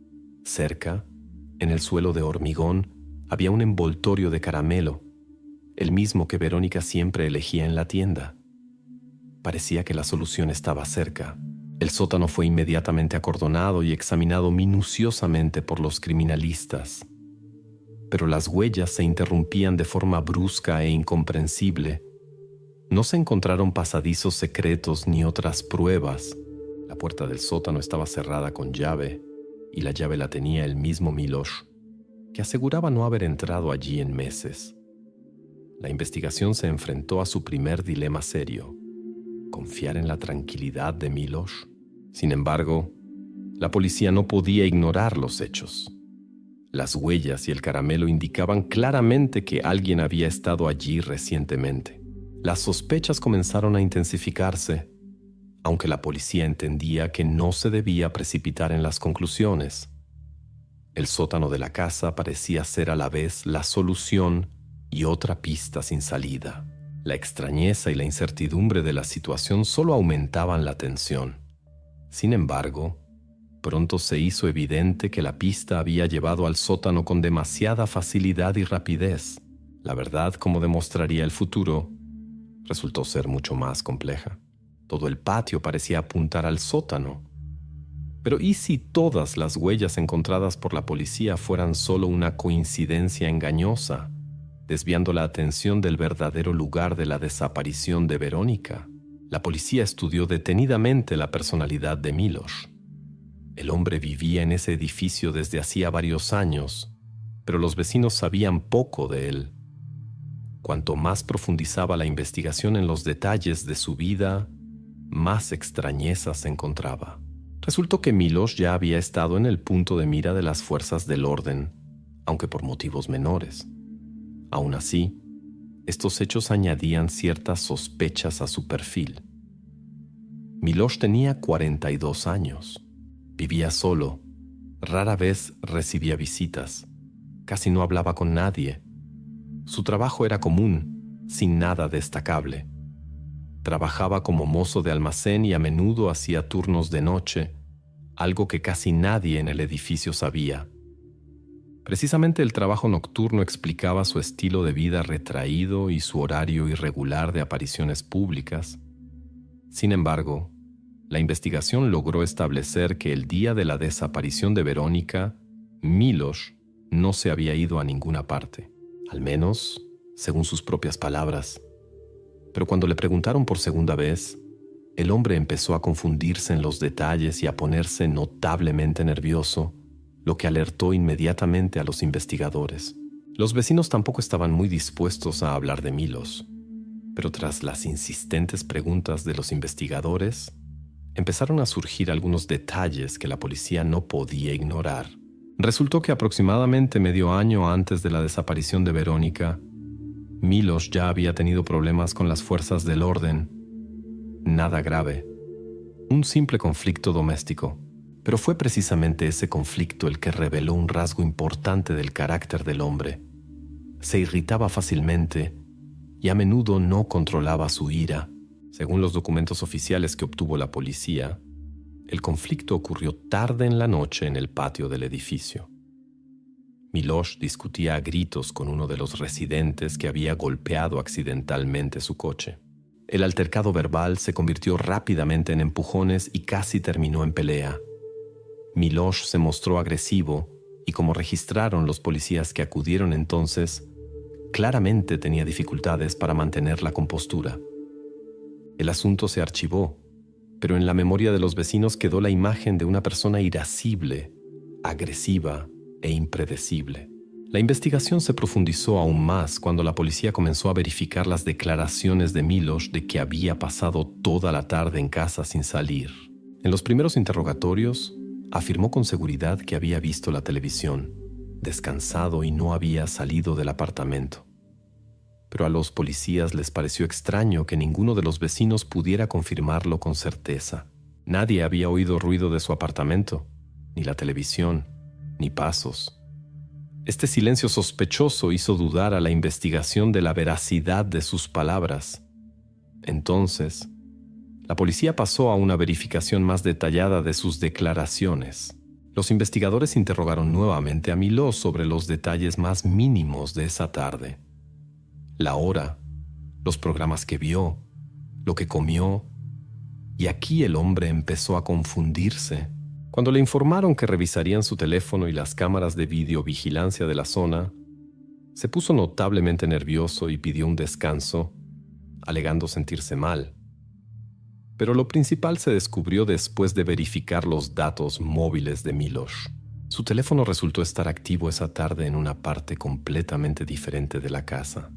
Cerca, en el suelo de hormigón, había un envoltorio de caramelo, el mismo que Verónica siempre elegía en la tienda. Parecía que la solución estaba cerca. El sótano fue inmediatamente acordonado y examinado minuciosamente por los criminalistas. Pero las huellas se interrumpían de forma brusca e incomprensible. No se encontraron pasadizos secretos ni otras pruebas. La puerta del sótano estaba cerrada con llave, y la llave la tenía el mismo Miloš, que aseguraba no haber entrado allí en meses. La investigación se enfrentó a su primer dilema serio: ¿confiar en la tranquilidad de Miloš? Sin embargo, la policía no podía ignorar los hechos. Las huellas y el caramelo indicaban claramente que alguien había estado allí recientemente. Las sospechas comenzaron a intensificarse, aunque la policía entendía que no se debía precipitar en las conclusiones. El sótano de la casa parecía ser a la vez la solución y otra pista sin salida. La extrañeza y la incertidumbre de la situación solo aumentaban la tensión. Sin embargo, pronto se hizo evidente que la pista había llevado al sótano con demasiada facilidad y rapidez. La verdad, como demostraría el futuro, resultó ser mucho más compleja. Todo el patio parecía apuntar al sótano. Pero ¿y si todas las huellas encontradas por la policía fueran solo una coincidencia engañosa, desviando la atención del verdadero lugar de la desaparición de Verónica? La policía estudió detenidamente la personalidad de Miloš. El hombre vivía en ese edificio desde hacía varios años, pero los vecinos sabían poco de él. Cuanto más profundizaba la investigación en los detalles de su vida, más extrañezas se encontraba. Resultó que Miloš ya había estado en el punto de mira de las fuerzas del orden, aunque por motivos menores. Aún así, estos hechos añadían ciertas sospechas a su perfil. Miloš tenía cuarenta y dos años. Vivía solo, rara vez recibía visitas, casi no hablaba con nadie. Su trabajo era común, sin nada destacable. Trabajaba como mozo de almacén y a menudo hacía turnos de noche, algo que casi nadie en el edificio sabía. Precisamente el trabajo nocturno explicaba su estilo de vida retraído y su horario irregular de apariciones públicas. Sin embargo, la investigación logró establecer que el día de la desaparición de Verónica, Miloš no se había ido a ninguna parte, al menos según sus propias palabras. Pero cuando le preguntaron por segunda vez, el hombre empezó a confundirse en los detalles y a ponerse notablemente nervioso, lo que alertó inmediatamente a los investigadores. Los vecinos tampoco estaban muy dispuestos a hablar de Miloš, pero tras las insistentes preguntas de los investigadores, empezaron a surgir algunos detalles que la policía no podía ignorar. Resultó que aproximadamente medio año antes de la desaparición de Verónica, Miloš ya había tenido problemas con las fuerzas del orden. Nada grave, un simple conflicto doméstico. Pero fue precisamente ese conflicto el que reveló un rasgo importante del carácter del hombre. Se irritaba fácilmente y a menudo no controlaba su ira. Según los documentos oficiales que obtuvo la policía, el conflicto ocurrió tarde en la noche en el patio del edificio. Miloš discutía a gritos con uno de los residentes que había golpeado accidentalmente su coche. El altercado verbal se convirtió rápidamente en empujones y casi terminó en pelea. Miloš se mostró agresivo y, como registraron los policías que acudieron entonces, claramente tenía dificultades para mantener la compostura. El asunto se archivó, pero en la memoria de los vecinos quedó la imagen de una persona irascible, agresiva e impredecible. La investigación se profundizó aún más cuando la policía comenzó a verificar las declaraciones de Miloš de que había pasado toda la tarde en casa sin salir. En los primeros interrogatorios, afirmó con seguridad que había visto la televisión, descansado y no había salido del apartamento. Pero a los policías les pareció extraño que ninguno de los vecinos pudiera confirmarlo con certeza. Nadie había oído ruido de su apartamento, ni la televisión, ni pasos. Este silencio sospechoso hizo dudar a la investigación de la veracidad de sus palabras. Entonces, la policía pasó a una verificación más detallada de sus declaraciones. Los investigadores interrogaron nuevamente a Miloš sobre los detalles más mínimos de esa tarde. La hora, los programas que vio, lo que comió, y aquí el hombre empezó a confundirse. Cuando le informaron que revisarían su teléfono y las cámaras de videovigilancia de la zona, se puso notablemente nervioso y pidió un descanso, alegando sentirse mal. Pero lo principal se descubrió después de verificar los datos móviles de Miloš. Su teléfono resultó estar activo esa tarde en una parte completamente diferente de la casa.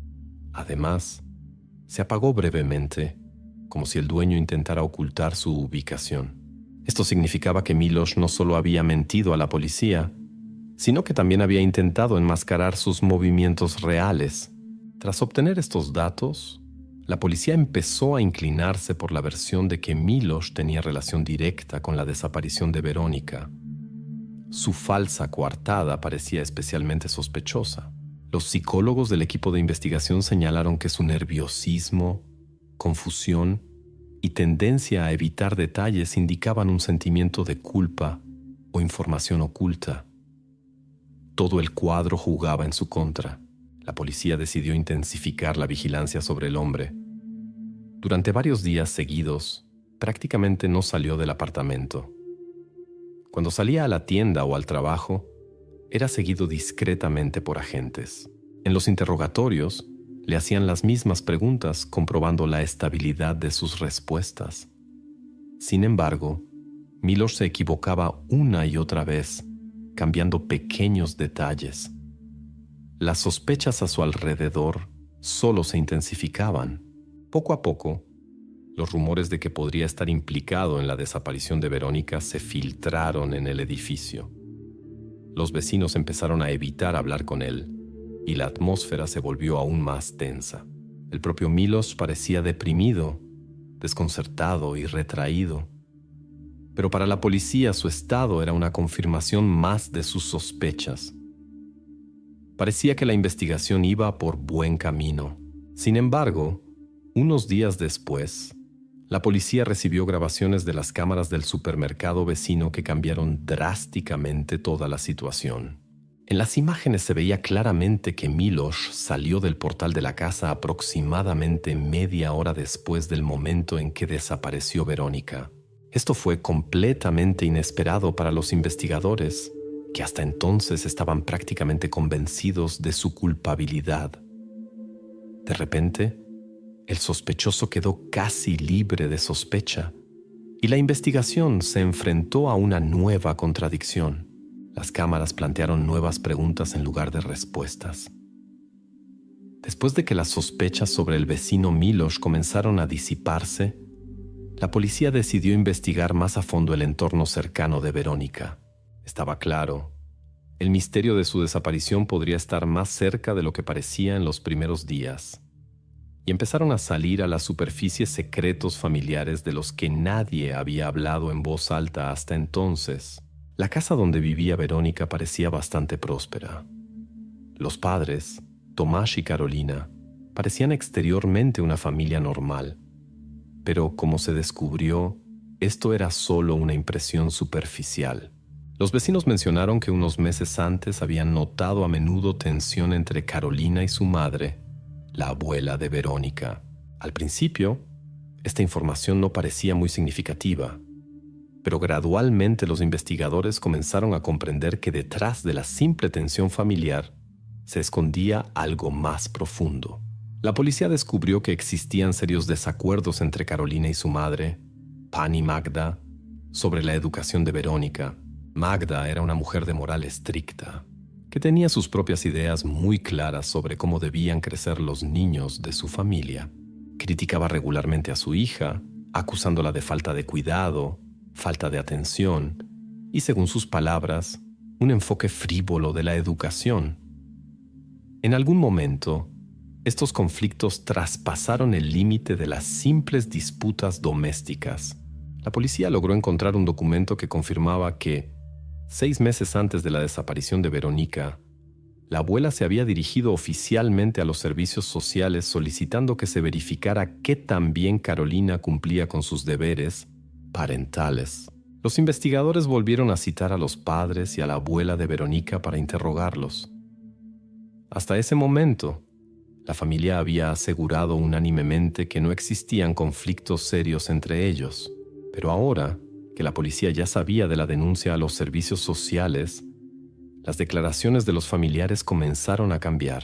Además, se apagó brevemente, como si el dueño intentara ocultar su ubicación. Esto significaba que Miloš no solo había mentido a la policía, sino que también había intentado enmascarar sus movimientos reales. Tras obtener estos datos, la policía empezó a inclinarse por la versión de que Miloš tenía relación directa con la desaparición de Verónica. Su falsa coartada parecía especialmente sospechosa. Los psicólogos del equipo de investigación señalaron que su nerviosismo, confusión y tendencia a evitar detalles indicaban un sentimiento de culpa o información oculta. Todo el cuadro jugaba en su contra. La policía decidió intensificar la vigilancia sobre el hombre. Durante varios días seguidos, prácticamente no salió del apartamento. Cuando salía a la tienda o al trabajo, era seguido discretamente por agentes. En los interrogatorios, le hacían las mismas preguntas, comprobando la estabilidad de sus respuestas. Sin embargo, Miloš se equivocaba una y otra vez, cambiando pequeños detalles. Las sospechas a su alrededor solo se intensificaban. Poco a poco, los rumores de que podría estar implicado en la desaparición de Verónica se filtraron en el edificio. Los vecinos empezaron a evitar hablar con él, y la atmósfera se volvió aún más tensa. El propio Miloš parecía deprimido, desconcertado y retraído. Pero para la policía su estado era una confirmación más de sus sospechas. Parecía que la investigación iba por buen camino. Sin embargo, unos días después, la policía recibió grabaciones de las cámaras del supermercado vecino que cambiaron drásticamente toda la situación. En las imágenes se veía claramente que Miloš salió del portal de la casa aproximadamente media hora después del momento en que desapareció Verónica. Esto fue completamente inesperado para los investigadores, que hasta entonces estaban prácticamente convencidos de su culpabilidad. De repente, el sospechoso quedó casi libre de sospecha, y la investigación se enfrentó a una nueva contradicción. Las cámaras plantearon nuevas preguntas en lugar de respuestas. Después de que las sospechas sobre el vecino Miloš comenzaron a disiparse, la policía decidió investigar más a fondo el entorno cercano de Verónica. Estaba claro, el misterio de su desaparición podría estar más cerca de lo que parecía en los primeros días. Y empezaron a salir a la superficie secretos familiares de los que nadie había hablado en voz alta hasta entonces. La casa donde vivía Verónica parecía bastante próspera. Los padres, Tomás y Carolina, parecían exteriormente una familia normal. Pero como se descubrió, esto era solo una impresión superficial. Los vecinos mencionaron que unos meses antes habían notado a menudo tensión entre Carolina y su madre, la abuela de Verónica. Al principio, esta información no parecía muy significativa, pero gradualmente los investigadores comenzaron a comprender que detrás de la simple tensión familiar se escondía algo más profundo. La policía descubrió que existían serios desacuerdos entre Carolina y su madre, Pani Magda, sobre la educación de Verónica. Magda era una mujer de moral estricta, que tenía sus propias ideas muy claras sobre cómo debían crecer los niños de su familia. Criticaba regularmente a su hija, acusándola de falta de cuidado, falta de atención y, según sus palabras, un enfoque frívolo de la educación. En algún momento, estos conflictos traspasaron el límite de las simples disputas domésticas. La policía logró encontrar un documento que confirmaba que, seis meses antes de la desaparición de Verónica, la abuela se había dirigido oficialmente a los servicios sociales solicitando que se verificara qué tan bien Carolina cumplía con sus deberes parentales. Los investigadores volvieron a citar a los padres y a la abuela de Verónica para interrogarlos. Hasta ese momento, la familia había asegurado unánimemente que no existían conflictos serios entre ellos, pero ahora que la policía ya sabía de la denuncia a los servicios sociales, las declaraciones de los familiares comenzaron a cambiar.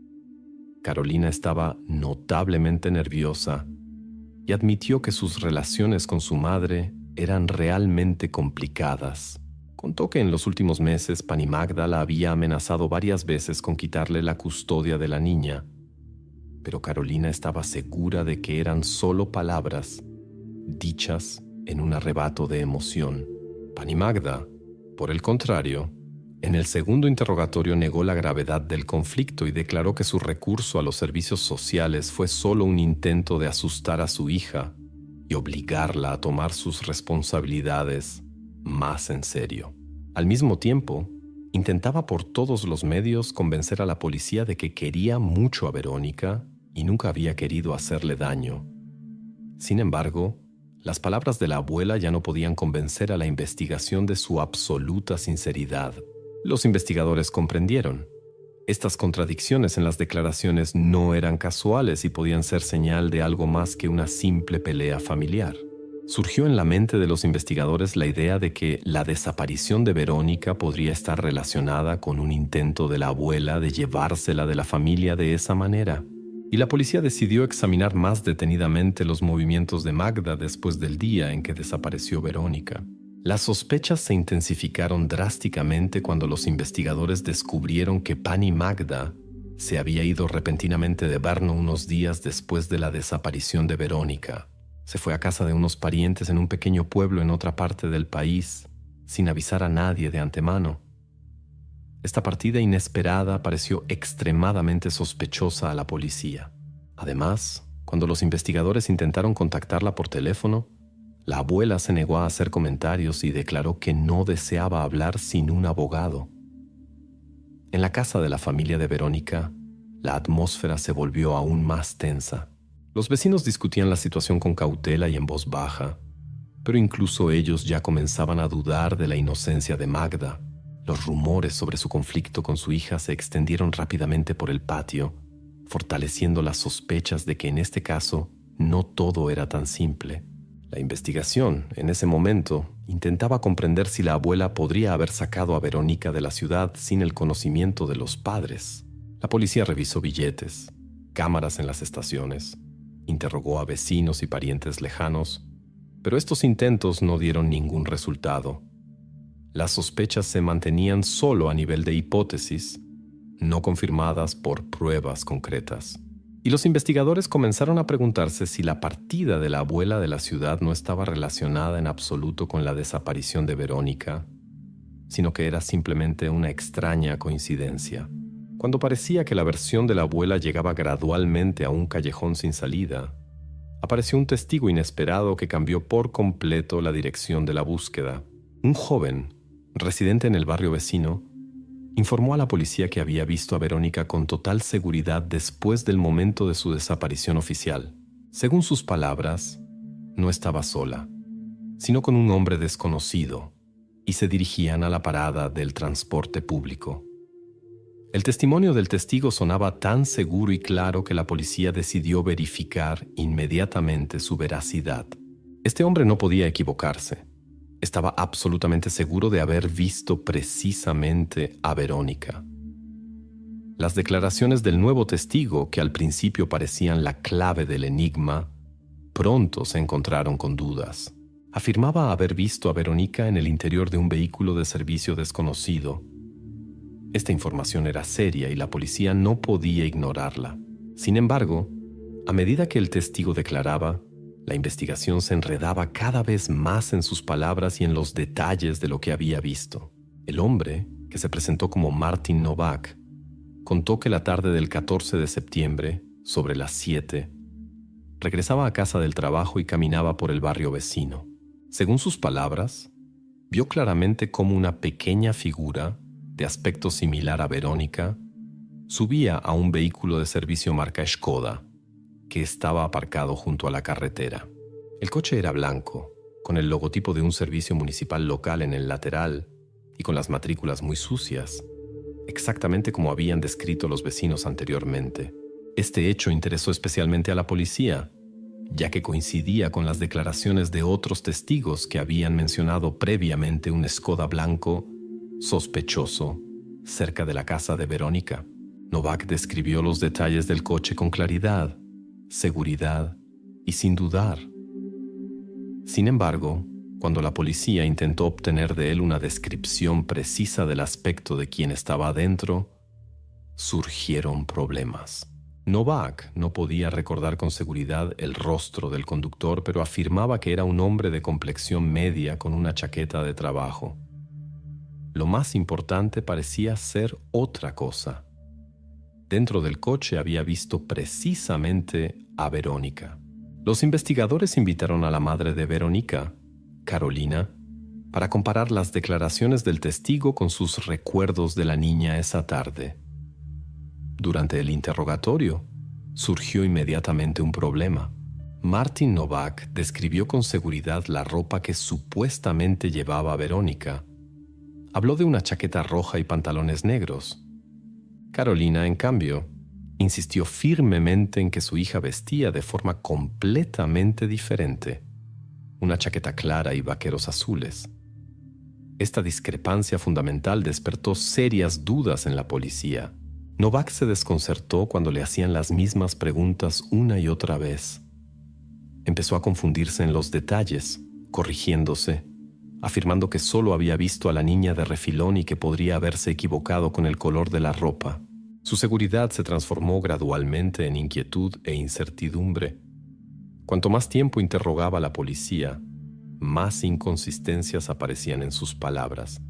Carolina estaba notablemente nerviosa y admitió que sus relaciones con su madre eran realmente complicadas. Contó que en los últimos meses Pani Magda la había amenazado varias veces con quitarle la custodia de la niña, pero Carolina estaba segura de que eran solo palabras, dichas en un arrebato de emoción. Pani Magda, por el contrario, en el segundo interrogatorio negó la gravedad del conflicto y declaró que su recurso a los servicios sociales fue solo un intento de asustar a su hija y obligarla a tomar sus responsabilidades más en serio. Al mismo tiempo, intentaba por todos los medios convencer a la policía de que quería mucho a Verónica y nunca había querido hacerle daño. Sin embargo, las palabras de la abuela ya no podían convencer a la investigación de su absoluta sinceridad. Los investigadores comprendieron. Estas contradicciones en las declaraciones no eran casuales y podían ser señal de algo más que una simple pelea familiar. Surgió en la mente de los investigadores la idea de que la desaparición de Verónica podría estar relacionada con un intento de la abuela de llevársela de la familia de esa manera. Y la policía decidió examinar más detenidamente los movimientos de Magda después del día en que desapareció Verónica. Las sospechas se intensificaron drásticamente cuando los investigadores descubrieron que Pani Magda se había ido repentinamente de Brno unos días después de la desaparición de Verónica. Se fue a casa de unos parientes en un pequeño pueblo en otra parte del país, sin avisar a nadie de antemano. Esta partida inesperada pareció extremadamente sospechosa a la policía. Además, cuando los investigadores intentaron contactarla por teléfono, la abuela se negó a hacer comentarios y declaró que no deseaba hablar sin un abogado. En la casa de la familia de Verónica, la atmósfera se volvió aún más tensa. Los vecinos discutían la situación con cautela y en voz baja, pero incluso ellos ya comenzaban a dudar de la inocencia de Magda. Los rumores sobre su conflicto con su hija se extendieron rápidamente por el patio, fortaleciendo las sospechas de que en este caso no todo era tan simple. La investigación, en ese momento, intentaba comprender si la abuela podría haber sacado a Verónica de la ciudad sin el conocimiento de los padres. La policía revisó billetes, cámaras en las estaciones, interrogó a vecinos y parientes lejanos, pero estos intentos no dieron ningún resultado. Las sospechas se mantenían solo a nivel de hipótesis, no confirmadas por pruebas concretas. Y los investigadores comenzaron a preguntarse si la partida de la abuela de la ciudad no estaba relacionada en absoluto con la desaparición de Verónica, sino que era simplemente una extraña coincidencia. Cuando parecía que la versión de la abuela llegaba gradualmente a un callejón sin salida, apareció un testigo inesperado que cambió por completo la dirección de la búsqueda. Un joven, residente en el barrio vecino, informó a la policía que había visto a Verónica con total seguridad después del momento de su desaparición oficial. Según sus palabras, no estaba sola, sino con un hombre desconocido, y se dirigían a la parada del transporte público. El testimonio del testigo sonaba tan seguro y claro que la policía decidió verificar inmediatamente su veracidad. Este hombre no podía equivocarse. Estaba absolutamente seguro de haber visto precisamente a Verónica. Las declaraciones del nuevo testigo, que al principio parecían la clave del enigma, pronto se encontraron con dudas. Afirmaba haber visto a Verónica en el interior de un vehículo de servicio desconocido. Esta información era seria y la policía no podía ignorarla. Sin embargo, a medida que el testigo declaraba, la investigación se enredaba cada vez más en sus palabras y en los detalles de lo que había visto. El hombre, que se presentó como Martin Novak, contó que la tarde del catorce de septiembre, sobre las siete, regresaba a casa del trabajo y caminaba por el barrio vecino. Según sus palabras, vio claramente cómo una pequeña figura, de aspecto similar a Verónica, subía a un vehículo de servicio marca Skoda, que estaba aparcado junto a la carretera. El coche era blanco, con el logotipo de un servicio municipal local en el lateral y con las matrículas muy sucias, exactamente como habían descrito los vecinos anteriormente. Este hecho interesó especialmente a la policía, ya que coincidía con las declaraciones de otros testigos que habían mencionado previamente un Skoda blanco sospechoso cerca de la casa de Verónica. Novak describió los detalles del coche con claridad, seguridad y sin dudar. Sin embargo, cuando la policía intentó obtener de él una descripción precisa del aspecto de quien estaba adentro, surgieron problemas. Novak no podía recordar con seguridad el rostro del conductor, pero afirmaba que era un hombre de complexión media con una chaqueta de trabajo. Lo más importante parecía ser otra cosa. Dentro del coche había visto precisamente a Verónica. Los investigadores invitaron a la madre de Verónica, Carolina, para comparar las declaraciones del testigo con sus recuerdos de la niña esa tarde. Durante el interrogatorio, surgió inmediatamente un problema. Martin Novak describió con seguridad la ropa que supuestamente llevaba Verónica. Habló de una chaqueta roja y pantalones negros. Carolina, en cambio, insistió firmemente en que su hija vestía de forma completamente diferente. Una chaqueta clara y vaqueros azules. Esta discrepancia fundamental despertó serias dudas en la policía. Novak se desconcertó cuando le hacían las mismas preguntas una y otra vez. Empezó a confundirse en los detalles, corrigiéndose, afirmando que solo había visto a la niña de refilón y que podría haberse equivocado con el color de la ropa. Su seguridad se transformó gradualmente en inquietud e incertidumbre. Cuanto más tiempo interrogaba a la policía, más inconsistencias aparecían en sus palabras.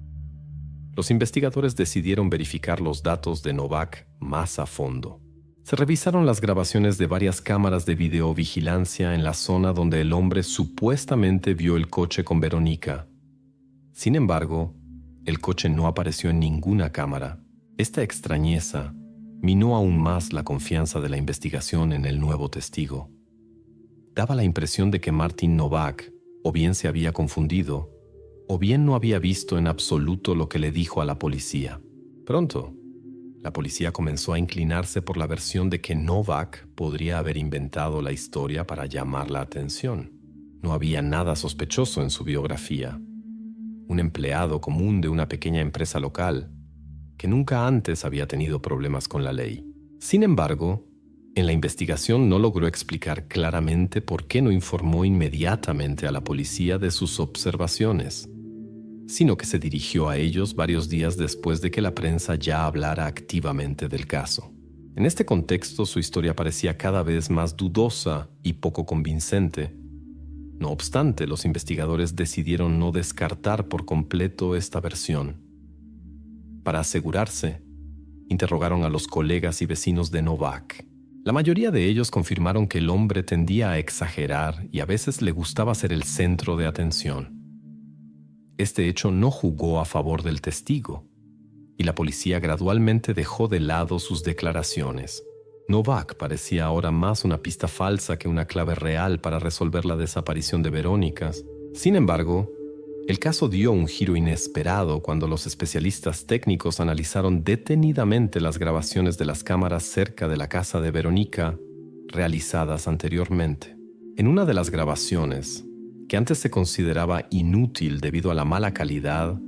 Los investigadores decidieron verificar los datos de Novak más a fondo. Se revisaron las grabaciones de varias cámaras de videovigilancia en la zona donde el hombre supuestamente vio el coche con Verónica. Sin embargo, el coche no apareció en ninguna cámara. Esta extrañeza minó aún más la confianza de la investigación en el nuevo testigo. Daba la impresión de que Martin Novak o bien se había confundido, o bien no había visto en absoluto lo que le dijo a la policía. Pronto, la policía comenzó a inclinarse por la versión de que Novak podría haber inventado la historia para llamar la atención. No había nada sospechoso en su biografía. Un empleado común de una pequeña empresa local, que nunca antes había tenido problemas con la ley. Sin embargo, en la investigación no logró explicar claramente por qué no informó inmediatamente a la policía de sus observaciones, sino que se dirigió a ellos varios días después de que la prensa ya hablara activamente del caso. En este contexto, su historia parecía cada vez más dudosa y poco convincente. No obstante, los investigadores decidieron no descartar por completo esta versión. Para asegurarse, interrogaron a los colegas y vecinos de Novak. La mayoría de ellos confirmaron que el hombre tendía a exagerar y a veces le gustaba ser el centro de atención. Este hecho no jugó a favor del testigo, y la policía gradualmente dejó de lado sus declaraciones. Novak parecía ahora más una pista falsa que una clave real para resolver la desaparición de Verónica. Sin embargo, el caso dio un giro inesperado cuando los especialistas técnicos analizaron detenidamente las grabaciones de las cámaras cerca de la casa de Verónica realizadas anteriormente. En una de las grabaciones, que antes se consideraba inútil debido a la mala calidad,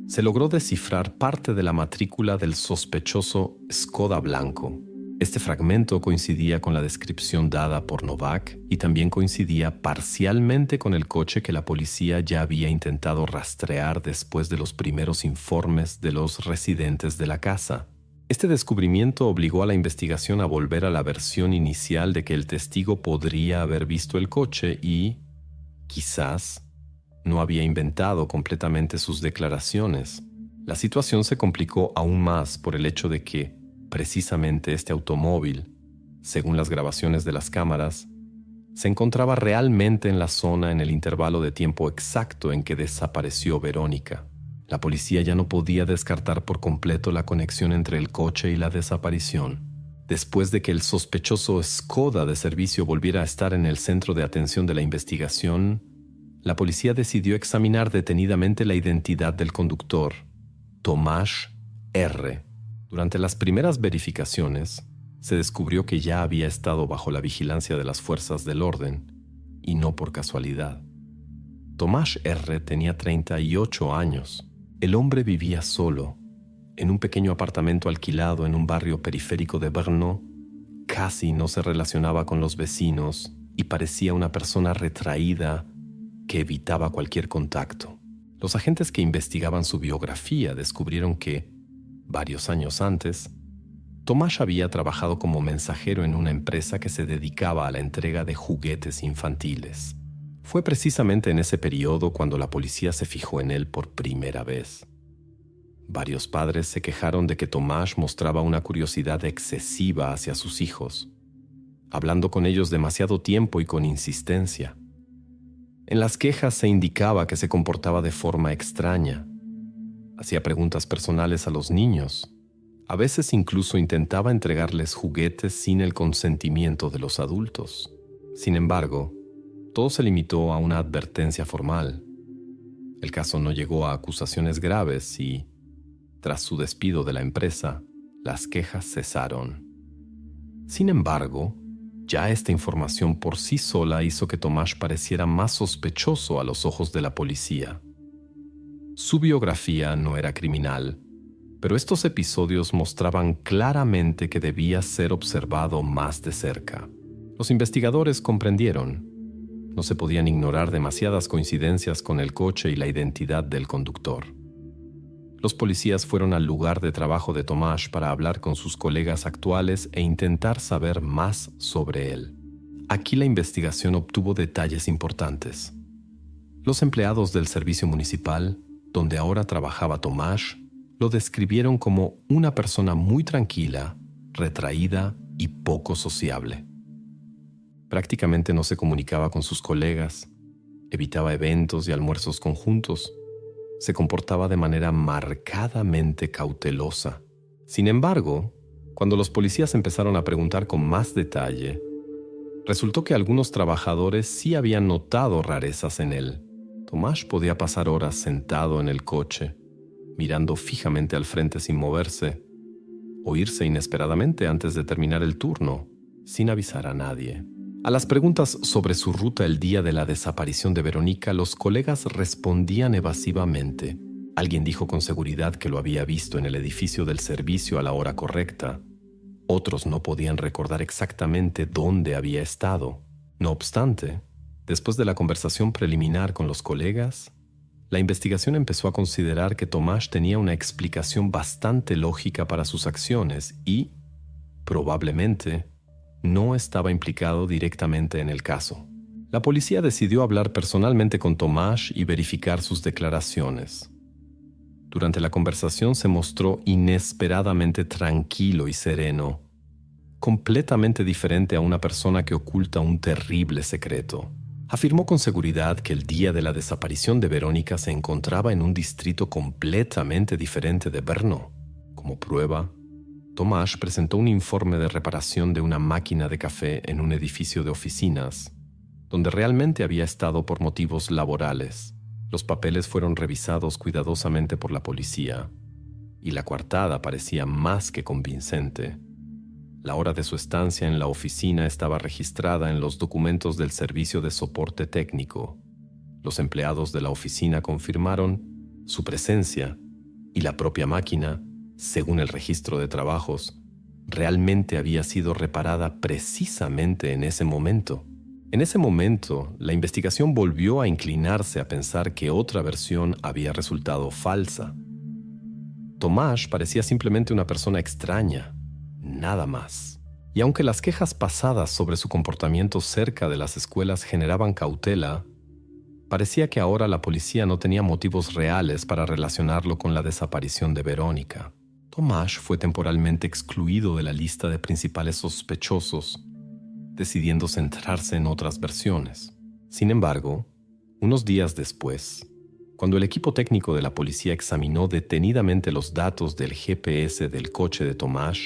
se logró descifrar parte de la matrícula del sospechoso Skoda blanco. Este fragmento coincidía con la descripción dada por Novak y también coincidía parcialmente con el coche que la policía ya había intentado rastrear después de los primeros informes de los residentes de la casa. Este descubrimiento obligó a la investigación a volver a la versión inicial de que el testigo podría haber visto el coche y, quizás, no había inventado completamente sus declaraciones. La situación se complicó aún más por el hecho de que, precisamente este automóvil, según las grabaciones de las cámaras, se encontraba realmente en la zona en el intervalo de tiempo exacto en que desapareció Verónica. La policía ya no podía descartar por completo la conexión entre el coche y la desaparición. Después de que el sospechoso Skoda de servicio volviera a estar en el centro de atención de la investigación, la policía decidió examinar detenidamente la identidad del conductor, Tomasz R. Durante las primeras verificaciones, se descubrió que ya había estado bajo la vigilancia de las fuerzas del orden, y no por casualidad. Tomasz R. tenía treinta y ocho años. El hombre vivía solo, en un pequeño apartamento alquilado en un barrio periférico de Brno. Casi no se relacionaba con los vecinos y parecía una persona retraída que evitaba cualquier contacto. Los agentes que investigaban su biografía descubrieron que, varios años antes, Tomasz había trabajado como mensajero en una empresa que se dedicaba a la entrega de juguetes infantiles. Fue precisamente en ese periodo cuando la policía se fijó en él por primera vez. Varios padres se quejaron de que Tomasz mostraba una curiosidad excesiva hacia sus hijos, hablando con ellos demasiado tiempo y con insistencia. En las quejas se indicaba que se comportaba de forma extraña. Hacía preguntas personales a los niños. A veces incluso intentaba entregarles juguetes sin el consentimiento de los adultos. Sin embargo, todo se limitó a una advertencia formal. El caso no llegó a acusaciones graves y, tras su despido de la empresa, las quejas cesaron. Sin embargo, ya esta información por sí sola hizo que Tomasz pareciera más sospechoso a los ojos de la policía. Su biografía no era criminal, pero estos episodios mostraban claramente que debía ser observado más de cerca. Los investigadores comprendieron. No se podían ignorar demasiadas coincidencias con el coche y la identidad del conductor. Los policías fueron al lugar de trabajo de Tomasz para hablar con sus colegas actuales e intentar saber más sobre él. Aquí la investigación obtuvo detalles importantes. Los empleados del servicio municipal, donde ahora trabajaba Tomasz, lo describieron como una persona muy tranquila, retraída y poco sociable. Prácticamente no se comunicaba con sus colegas, evitaba eventos y almuerzos conjuntos. Se comportaba de manera marcadamente cautelosa. Sin embargo, cuando los policías empezaron a preguntar con más detalle, resultó que algunos trabajadores sí habían notado rarezas en él. Tomasz podía pasar horas sentado en el coche, mirando fijamente al frente sin moverse, o irse inesperadamente antes de terminar el turno, sin avisar a nadie. A las preguntas sobre su ruta el día de la desaparición de Verónica, los colegas respondían evasivamente. Alguien dijo con seguridad que lo había visto en el edificio del servicio a la hora correcta. Otros no podían recordar exactamente dónde había estado. No obstante, después de la conversación preliminar con los colegas, la investigación empezó a considerar que Tomasz tenía una explicación bastante lógica para sus acciones y, probablemente, no estaba implicado directamente en el caso. La policía decidió hablar personalmente con Tomasz y verificar sus declaraciones. Durante la conversación se mostró inesperadamente tranquilo y sereno, completamente diferente a una persona que oculta un terrible secreto. Afirmó con seguridad que el día de la desaparición de Verónica se encontraba en un distrito completamente diferente de Brno. Como prueba, Tomasz presentó un informe de reparación de una máquina de café en un edificio de oficinas, donde realmente había estado por motivos laborales. Los papeles fueron revisados cuidadosamente por la policía, y la coartada parecía más que convincente. La hora de su estancia en la oficina estaba registrada en los documentos del servicio de soporte técnico. Los empleados de la oficina confirmaron su presencia Y la propia máquina, según el registro de trabajos, realmente había sido reparada precisamente en ese momento. En ese momento, la investigación volvió a inclinarse a pensar que otra versión había resultado falsa. Tomás parecía simplemente una persona extraña, nada más. Y aunque las quejas pasadas sobre su comportamiento cerca de las escuelas generaban cautela, parecía que ahora la policía no tenía motivos reales para relacionarlo con la desaparición de Verónica. Tomás fue temporalmente excluido de la lista de principales sospechosos, decidiendo centrarse en otras versiones. Sin embargo, unos días después, cuando el equipo técnico de la policía examinó detenidamente los datos del G P S del coche de Tomás,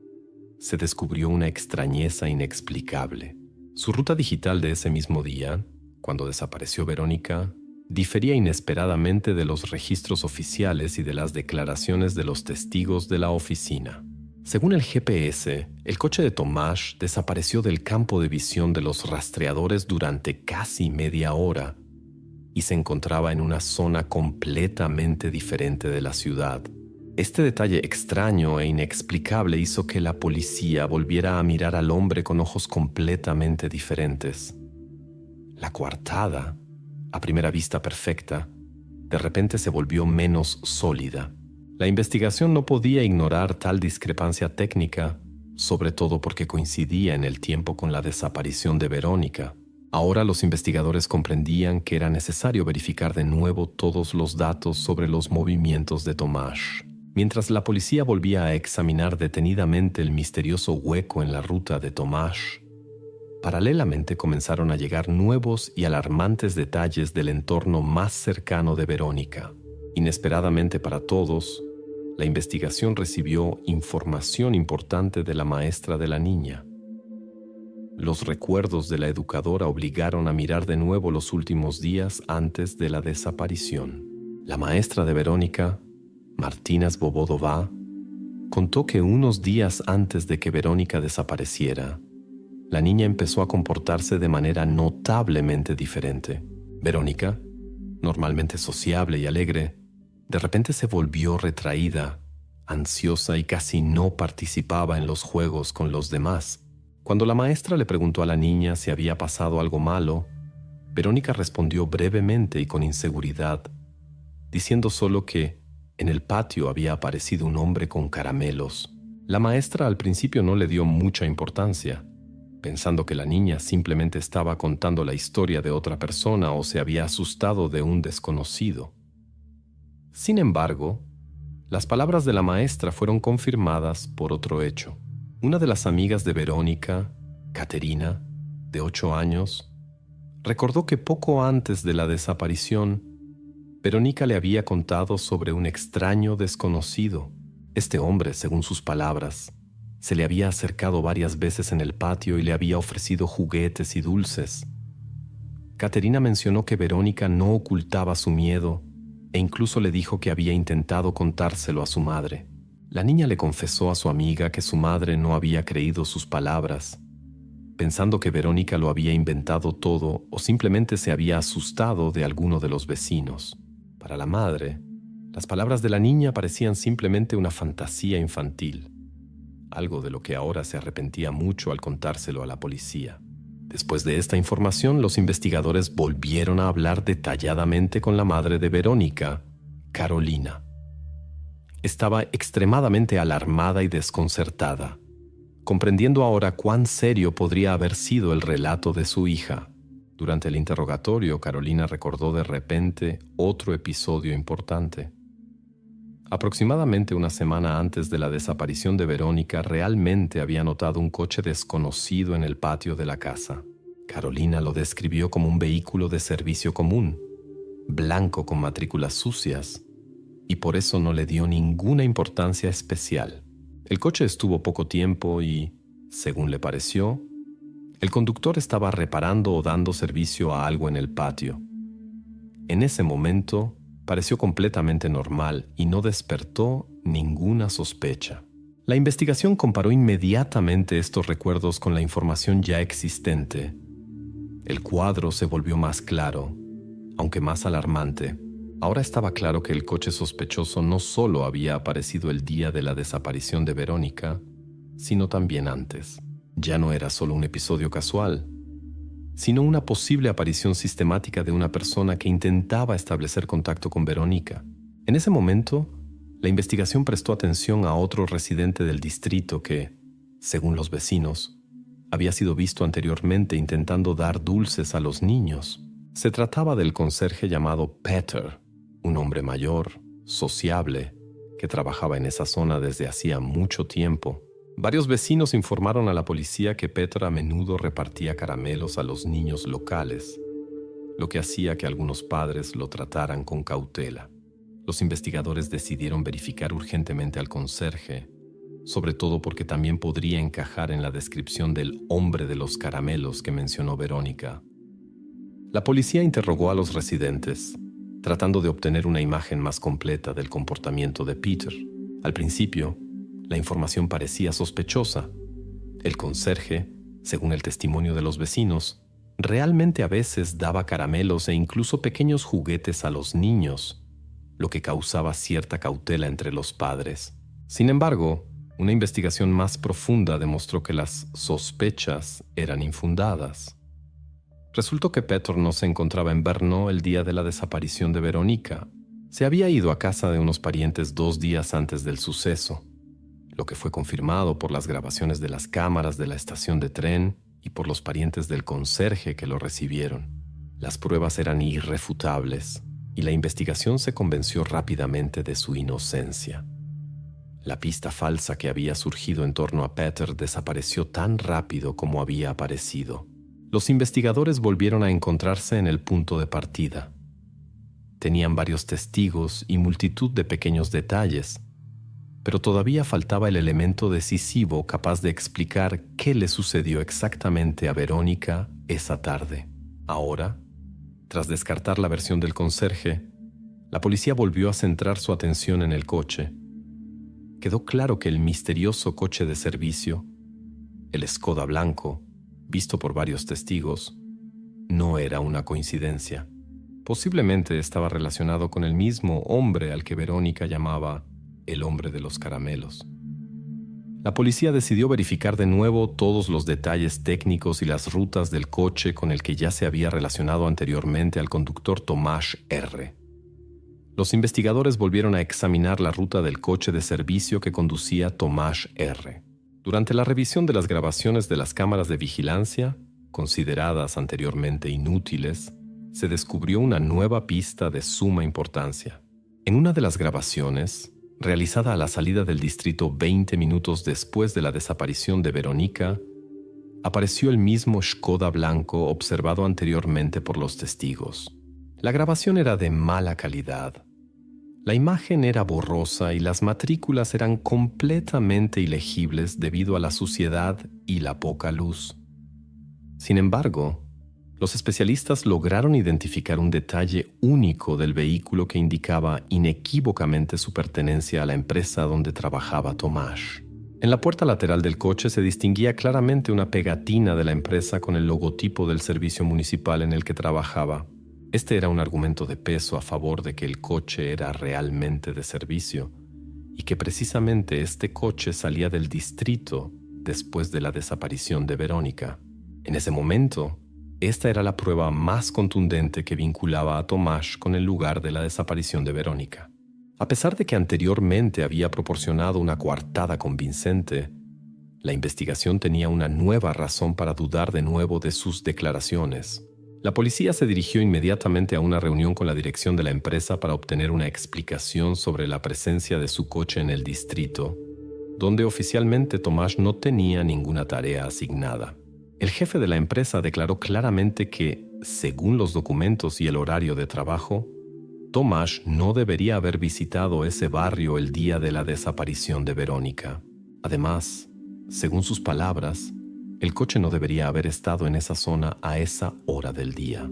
se descubrió una extrañeza inexplicable. Su ruta digital de ese mismo día, cuando desapareció Verónica, difería inesperadamente de los registros oficiales y de las declaraciones de los testigos de la oficina. Según el G P S, el coche de Tomás desapareció del campo de visión de los rastreadores durante casi media hora y se encontraba en una zona completamente diferente de la ciudad. Este detalle extraño e inexplicable hizo que la policía volviera a mirar al hombre con ojos completamente diferentes. La coartada, a primera vista perfecta, de repente se volvió menos sólida. La investigación no podía ignorar tal discrepancia técnica, sobre todo porque coincidía en el tiempo con la desaparición de Verónica. Ahora los investigadores comprendían que era necesario verificar de nuevo todos los datos sobre los movimientos de Tomás. Mientras la policía volvía a examinar detenidamente el misterioso hueco en la ruta de Tomás, paralelamente comenzaron a llegar nuevos y alarmantes detalles del entorno más cercano de Verónica. Inesperadamente para todos, la investigación recibió información importante de la maestra de la niña. Los recuerdos de la educadora obligaron a mirar de nuevo los últimos días antes de la desaparición. La maestra de Verónica, Martina Svobodová, contó que unos días antes de que Verónica desapareciera, la niña empezó a comportarse de manera notablemente diferente. Verónica, normalmente sociable y alegre, de repente se volvió retraída, ansiosa y casi no participaba en los juegos con los demás. Cuando la maestra le preguntó a la niña si había pasado algo malo, Verónica respondió brevemente y con inseguridad, diciendo solo que en el patio había aparecido un hombre con caramelos. La maestra al principio no le dio mucha importancia, pensando que la niña simplemente estaba contando la historia de otra persona o se había asustado de un desconocido. Sin embargo, las palabras de la maestra fueron confirmadas por otro hecho. Una de las amigas de Verónica, Caterina, de ocho años, recordó que poco antes de la desaparición, Verónica le había contado sobre un extraño desconocido. Este hombre, según sus palabras, se le había acercado varias veces en el patio y le había ofrecido juguetes y dulces. Caterina mencionó que Verónica no ocultaba su miedo e incluso le dijo que había intentado contárselo a su madre. La niña le confesó a su amiga que su madre no había creído sus palabras, pensando que Verónica lo había inventado todo o simplemente se había asustado de alguno de los vecinos. Para la madre, las palabras de la niña parecían simplemente una fantasía infantil, algo de lo que ahora se arrepentía mucho al contárselo a la policía. Después de esta información, los investigadores volvieron a hablar detalladamente con la madre de Verónica, Carolina. Estaba extremadamente alarmada y desconcertada, comprendiendo ahora cuán serio podría haber sido el relato de su hija. Durante el interrogatorio, Carolina recordó de repente otro episodio importante. Aproximadamente una semana antes de la desaparición de Verónica, realmente había notado un coche desconocido en el patio de la casa. Carolina lo describió como un vehículo de servicio común, blanco con matrículas sucias, y por eso no le dio ninguna importancia especial. El coche estuvo poco tiempo y, según le pareció, el conductor estaba reparando o dando servicio a algo en el patio. En ese momento, pareció completamente normal y no despertó ninguna sospecha. La investigación comparó inmediatamente estos recuerdos con la información ya existente. El cuadro se volvió más claro, aunque más alarmante. Ahora estaba claro que el coche sospechoso no solo había aparecido el día de la desaparición de Verónica, sino también antes. Ya no era solo un episodio casual, sino una posible aparición sistemática de una persona que intentaba establecer contacto con Verónica. En ese momento, la investigación prestó atención a otro residente del distrito que, según los vecinos, había sido visto anteriormente intentando dar dulces a los niños. Se trataba del conserje llamado Peter, un hombre mayor, sociable, que trabajaba en esa zona desde hacía mucho tiempo. Varios vecinos informaron a la policía que Peter a menudo repartía caramelos a los niños locales, lo que hacía que algunos padres lo trataran con cautela. Los investigadores decidieron verificar urgentemente al conserje, sobre todo porque también podría encajar en la descripción del hombre de los caramelos que mencionó Verónica. La policía interrogó a los residentes, tratando de obtener una imagen más completa del comportamiento de Peter. Al principio, la información parecía sospechosa. El conserje, según el testimonio de los vecinos, realmente a veces daba caramelos e incluso pequeños juguetes a los niños, lo que causaba cierta cautela entre los padres. Sin embargo, una investigación más profunda demostró que las sospechas eran infundadas. Resultó que Peter no se encontraba en Brno el día de la desaparición de Verónica. Se había ido a casa de unos parientes dos días antes del suceso, lo que fue confirmado por las grabaciones de las cámaras de la estación de tren y por los parientes del conserje que lo recibieron. Las pruebas eran irrefutables y la investigación se convenció rápidamente de su inocencia. La pista falsa que había surgido en torno a Peter desapareció tan rápido como había aparecido. Los investigadores volvieron a encontrarse en el punto de partida. Tenían varios testigos y multitud de pequeños detalles, pero todavía faltaba el elemento decisivo capaz de explicar qué le sucedió exactamente a Verónica esa tarde. Ahora, tras descartar la versión del conserje, la policía volvió a centrar su atención en el coche. Quedó claro que el misterioso coche de servicio, el Skoda blanco, visto por varios testigos, no era una coincidencia. Posiblemente estaba relacionado con el mismo hombre al que Verónica llamaba el hombre de los caramelos. La policía decidió verificar de nuevo todos los detalles técnicos y las rutas del coche con el que ya se había relacionado anteriormente al conductor Tomás R. Los investigadores volvieron a examinar la ruta del coche de servicio que conducía Tomás R. Durante la revisión de las grabaciones de las cámaras de vigilancia, consideradas anteriormente inútiles, se descubrió una nueva pista de suma importancia. En una de las grabaciones, realizada a la salida del distrito veinte minutos después de la desaparición de Verónica, apareció el mismo Skoda blanco observado anteriormente por los testigos. La grabación era de mala calidad. La imagen era borrosa y las matrículas eran completamente ilegibles debido a la suciedad y la poca luz. Sin embargo, los especialistas lograron identificar un detalle único del vehículo que indicaba inequívocamente su pertenencia a la empresa donde trabajaba Tomás. En la puerta lateral del coche se distinguía claramente una pegatina de la empresa con el logotipo del servicio municipal en el que trabajaba. Este era un argumento de peso a favor de que el coche era realmente de servicio y que precisamente este coche salía del distrito después de la desaparición de Verónica. En ese momento, esta era la prueba más contundente que vinculaba a Tomás con el lugar de la desaparición de Verónica. A pesar de que anteriormente había proporcionado una coartada convincente, la investigación tenía una nueva razón para dudar de nuevo de sus declaraciones. La policía se dirigió inmediatamente a una reunión con la dirección de la empresa para obtener una explicación sobre la presencia de su coche en el distrito, donde oficialmente Tomás no tenía ninguna tarea asignada. El jefe de la empresa declaró claramente que, según los documentos y el horario de trabajo, Tomás no debería haber visitado ese barrio el día de la desaparición de Verónica. Además, según sus palabras, el coche no debería haber estado en esa zona a esa hora del día.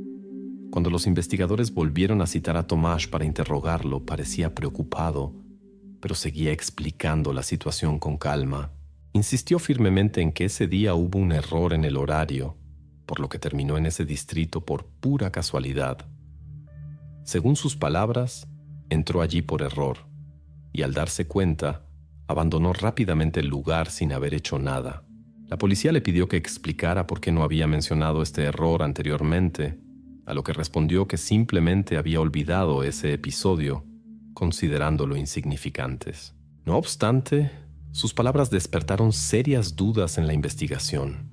Cuando los investigadores volvieron a citar a Tomás para interrogarlo, parecía preocupado, pero seguía explicando la situación con calma. Insistió firmemente en que ese día hubo un error en el horario, por lo que terminó en ese distrito por pura casualidad. Según sus palabras, entró allí por error y al darse cuenta, abandonó rápidamente el lugar sin haber hecho nada. La policía le pidió que explicara por qué no había mencionado este error anteriormente, a lo que respondió que simplemente había olvidado ese episodio, considerándolo insignificantes. No obstante, sus palabras despertaron serias dudas en la investigación.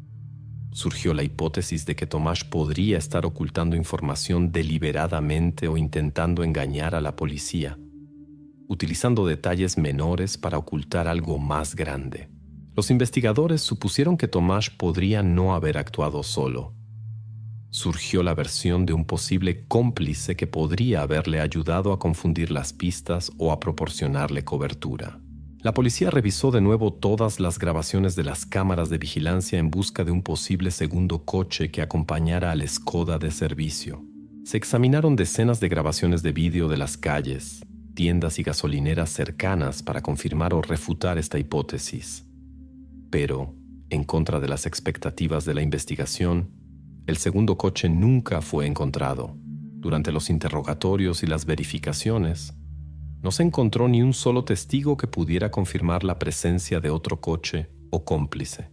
Surgió la hipótesis de que Tomás podría estar ocultando información deliberadamente o intentando engañar a la policía, utilizando detalles menores para ocultar algo más grande. Los investigadores supusieron que Tomás podría no haber actuado solo. Surgió la versión de un posible cómplice que podría haberle ayudado a confundir las pistas o a proporcionarle cobertura. La policía revisó de nuevo todas las grabaciones de las cámaras de vigilancia en busca de un posible segundo coche que acompañara al Skoda de servicio. Se examinaron decenas de grabaciones de vídeo de las calles, tiendas y gasolineras cercanas para confirmar o refutar esta hipótesis. Pero, en contra de las expectativas de la investigación, el segundo coche nunca fue encontrado. Durante los interrogatorios y las verificaciones, no se encontró ni un solo testigo que pudiera confirmar la presencia de otro coche o cómplice.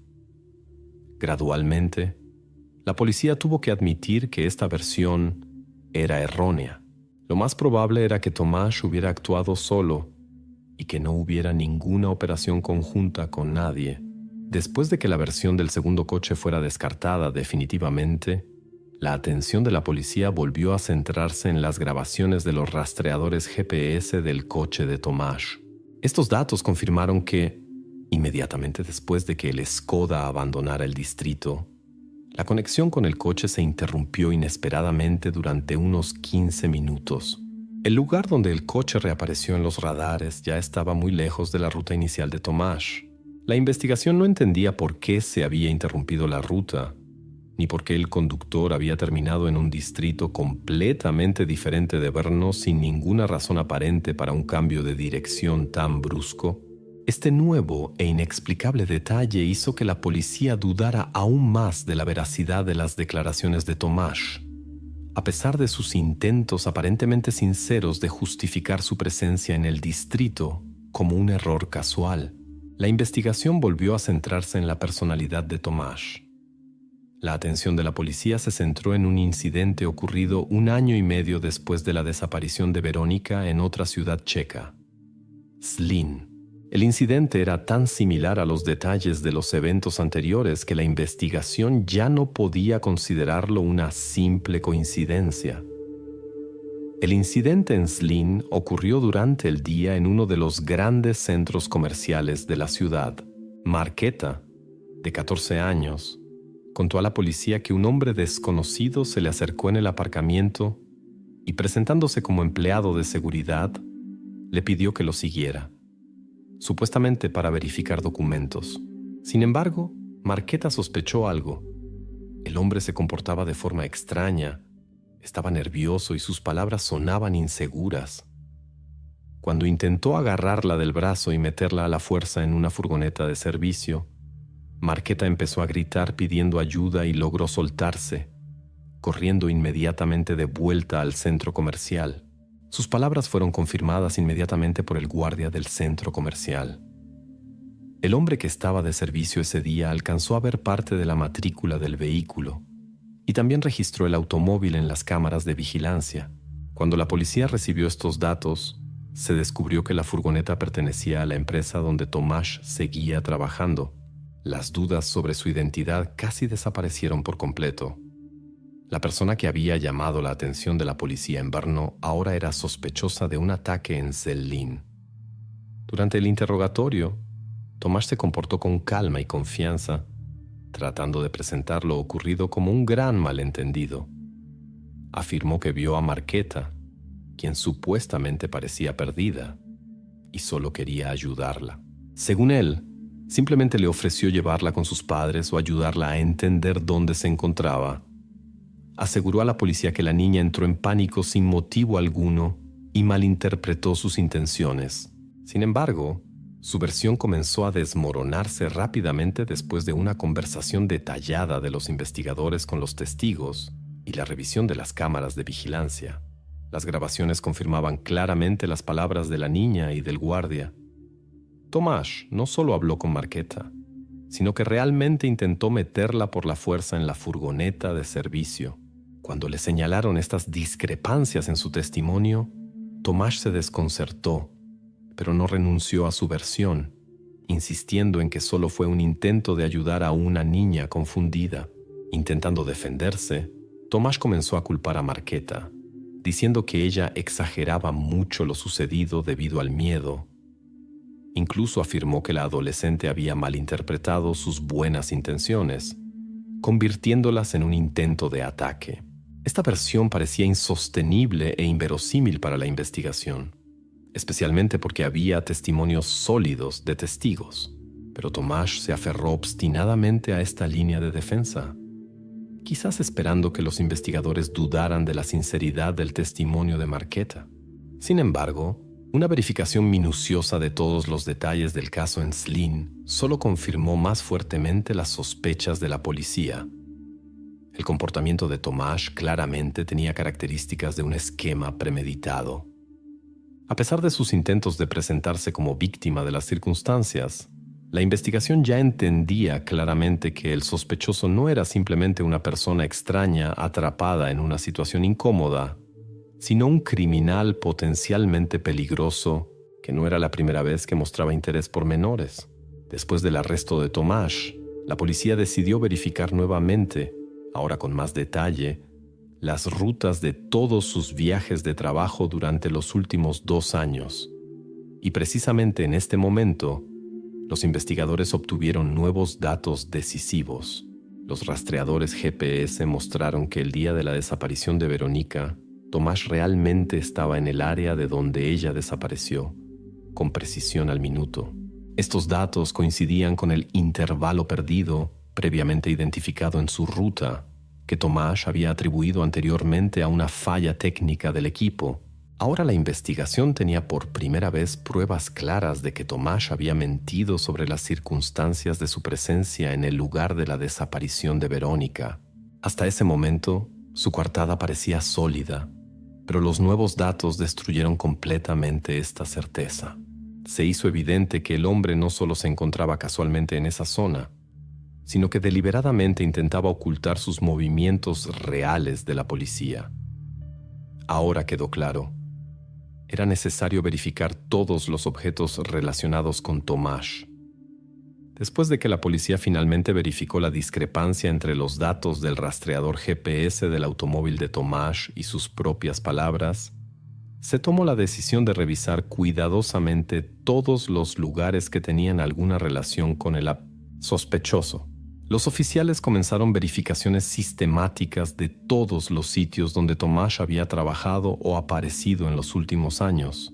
Gradualmente, la policía tuvo que admitir que esta versión era errónea. Lo más probable era que Tomás hubiera actuado solo y que no hubiera ninguna operación conjunta con nadie. Después de que la versión del segundo coche fuera descartada definitivamente, la atención de la policía volvió a centrarse en las grabaciones de los rastreadores G P S del coche de Tomás. Estos datos confirmaron que, inmediatamente después de que el Skoda abandonara el distrito, la conexión con el coche se interrumpió inesperadamente durante unos quince minutos. El lugar donde el coche reapareció en los radares ya estaba muy lejos de la ruta inicial de Tomás. La investigación no entendía por qué se había interrumpido la ruta, ni por qué el conductor había terminado en un distrito completamente diferente de Brno sin ninguna razón aparente para un cambio de dirección tan brusco. Este nuevo e inexplicable detalle hizo que la policía dudara aún más de la veracidad de las declaraciones de Tomás, a pesar de sus intentos aparentemente sinceros de justificar su presencia en el distrito como un error casual. La investigación volvió a centrarse en la personalidad de Tomás. La atención de la policía se centró en un incidente ocurrido un año y medio después de la desaparición de Verónica en otra ciudad checa, Zlín. El incidente era tan similar a los detalles de los eventos anteriores que la investigación ya no podía considerarlo una simple coincidencia. El incidente en Zlín ocurrió durante el día en uno de los grandes centros comerciales de la ciudad. Markéta, de catorce años, contó a la policía que un hombre desconocido se le acercó en el aparcamiento y, presentándose como empleado de seguridad, le pidió que lo siguiera, supuestamente para verificar documentos. Sin embargo, Markéta sospechó algo. El hombre se comportaba de forma extraña, estaba nervioso y sus palabras sonaban inseguras. Cuando intentó agarrarla del brazo y meterla a la fuerza en una furgoneta de servicio, Markéta empezó a gritar pidiendo ayuda y logró soltarse, corriendo inmediatamente de vuelta al centro comercial. Sus palabras fueron confirmadas inmediatamente por el guardia del centro comercial. El hombre que estaba de servicio ese día alcanzó a ver parte de la matrícula del vehículo y también registró el automóvil en las cámaras de vigilancia. Cuando la policía recibió estos datos, se descubrió que la furgoneta pertenecía a la empresa donde Tomás seguía trabajando. Las dudas sobre su identidad casi desaparecieron por completo. La persona que había llamado la atención de la policía en Brno ahora era sospechosa de un ataque en Zlín. Durante el interrogatorio, Tomás se comportó con calma y confianza, tratando de presentar lo ocurrido como un gran malentendido. Afirmó que vio a Markéta, quien supuestamente parecía perdida, y solo quería ayudarla. Según él, simplemente le ofreció llevarla con sus padres o ayudarla a entender dónde se encontraba. Aseguró a la policía que la niña entró en pánico sin motivo alguno y malinterpretó sus intenciones. Sin embargo, su versión comenzó a desmoronarse rápidamente después de una conversación detallada de los investigadores con los testigos y la revisión de las cámaras de vigilancia. Las grabaciones confirmaban claramente las palabras de la niña y del guardia. Tomás no solo habló con Markéta, sino que realmente intentó meterla por la fuerza en la furgoneta de servicio. Cuando le señalaron estas discrepancias en su testimonio, Tomás se desconcertó, pero no renunció a su versión, insistiendo en que solo fue un intento de ayudar a una niña confundida. Intentando defenderse, Tomás comenzó a culpar a Markéta, diciendo que ella exageraba mucho lo sucedido debido al miedo. Incluso afirmó que la adolescente había malinterpretado sus buenas intenciones, convirtiéndolas en un intento de ataque. Esta versión parecía insostenible e inverosímil para la investigación, especialmente porque había testimonios sólidos de testigos. Pero Tomás se aferró obstinadamente a esta línea de defensa, quizás esperando que los investigadores dudaran de la sinceridad del testimonio de Markéta. Sin embargo, una verificación minuciosa de todos los detalles del caso en Zlín solo confirmó más fuertemente las sospechas de la policía. El comportamiento de Tomás claramente tenía características de un esquema premeditado. A pesar de sus intentos de presentarse como víctima de las circunstancias, la investigación ya entendía claramente que el sospechoso no era simplemente una persona extraña atrapada en una situación incómoda, sino un criminal potencialmente peligroso que no era la primera vez que mostraba interés por menores. Después del arresto de Tomás, la policía decidió verificar nuevamente, ahora con más detalle, las rutas de todos sus viajes de trabajo durante los últimos dos años. Y precisamente en este momento, los investigadores obtuvieron nuevos datos decisivos. Los rastreadores G P S mostraron que el día de la desaparición de Verónica, Tomás realmente estaba en el área de donde ella desapareció, con precisión al minuto. Estos datos coincidían con el intervalo perdido previamente identificado en su ruta, que Tomás había atribuido anteriormente a una falla técnica del equipo. Ahora la investigación tenía por primera vez pruebas claras de que Tomás había mentido sobre las circunstancias de su presencia en el lugar de la desaparición de Verónica. Hasta ese momento, su coartada parecía sólida, pero los nuevos datos destruyeron completamente esta certeza. Se hizo evidente que el hombre no solo se encontraba casualmente en esa zona, sino que deliberadamente intentaba ocultar sus movimientos reales de la policía. Ahora quedó claro. Era necesario verificar todos los objetos relacionados con Tomás. Después de que la policía finalmente verificó la discrepancia entre los datos del rastreador G P S del automóvil de Tomás y sus propias palabras, se tomó la decisión de revisar cuidadosamente todos los lugares que tenían alguna relación con el sospechoso. Los oficiales comenzaron verificaciones sistemáticas de todos los sitios donde Tomás había trabajado o aparecido en los últimos años.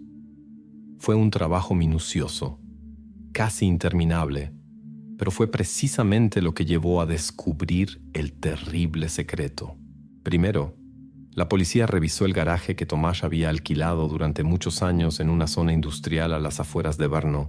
Fue un trabajo minucioso, casi interminable, pero fue precisamente lo que llevó a descubrir el terrible secreto. Primero, la policía revisó el garaje que Tomás había alquilado durante muchos años en una zona industrial a las afueras de Brno.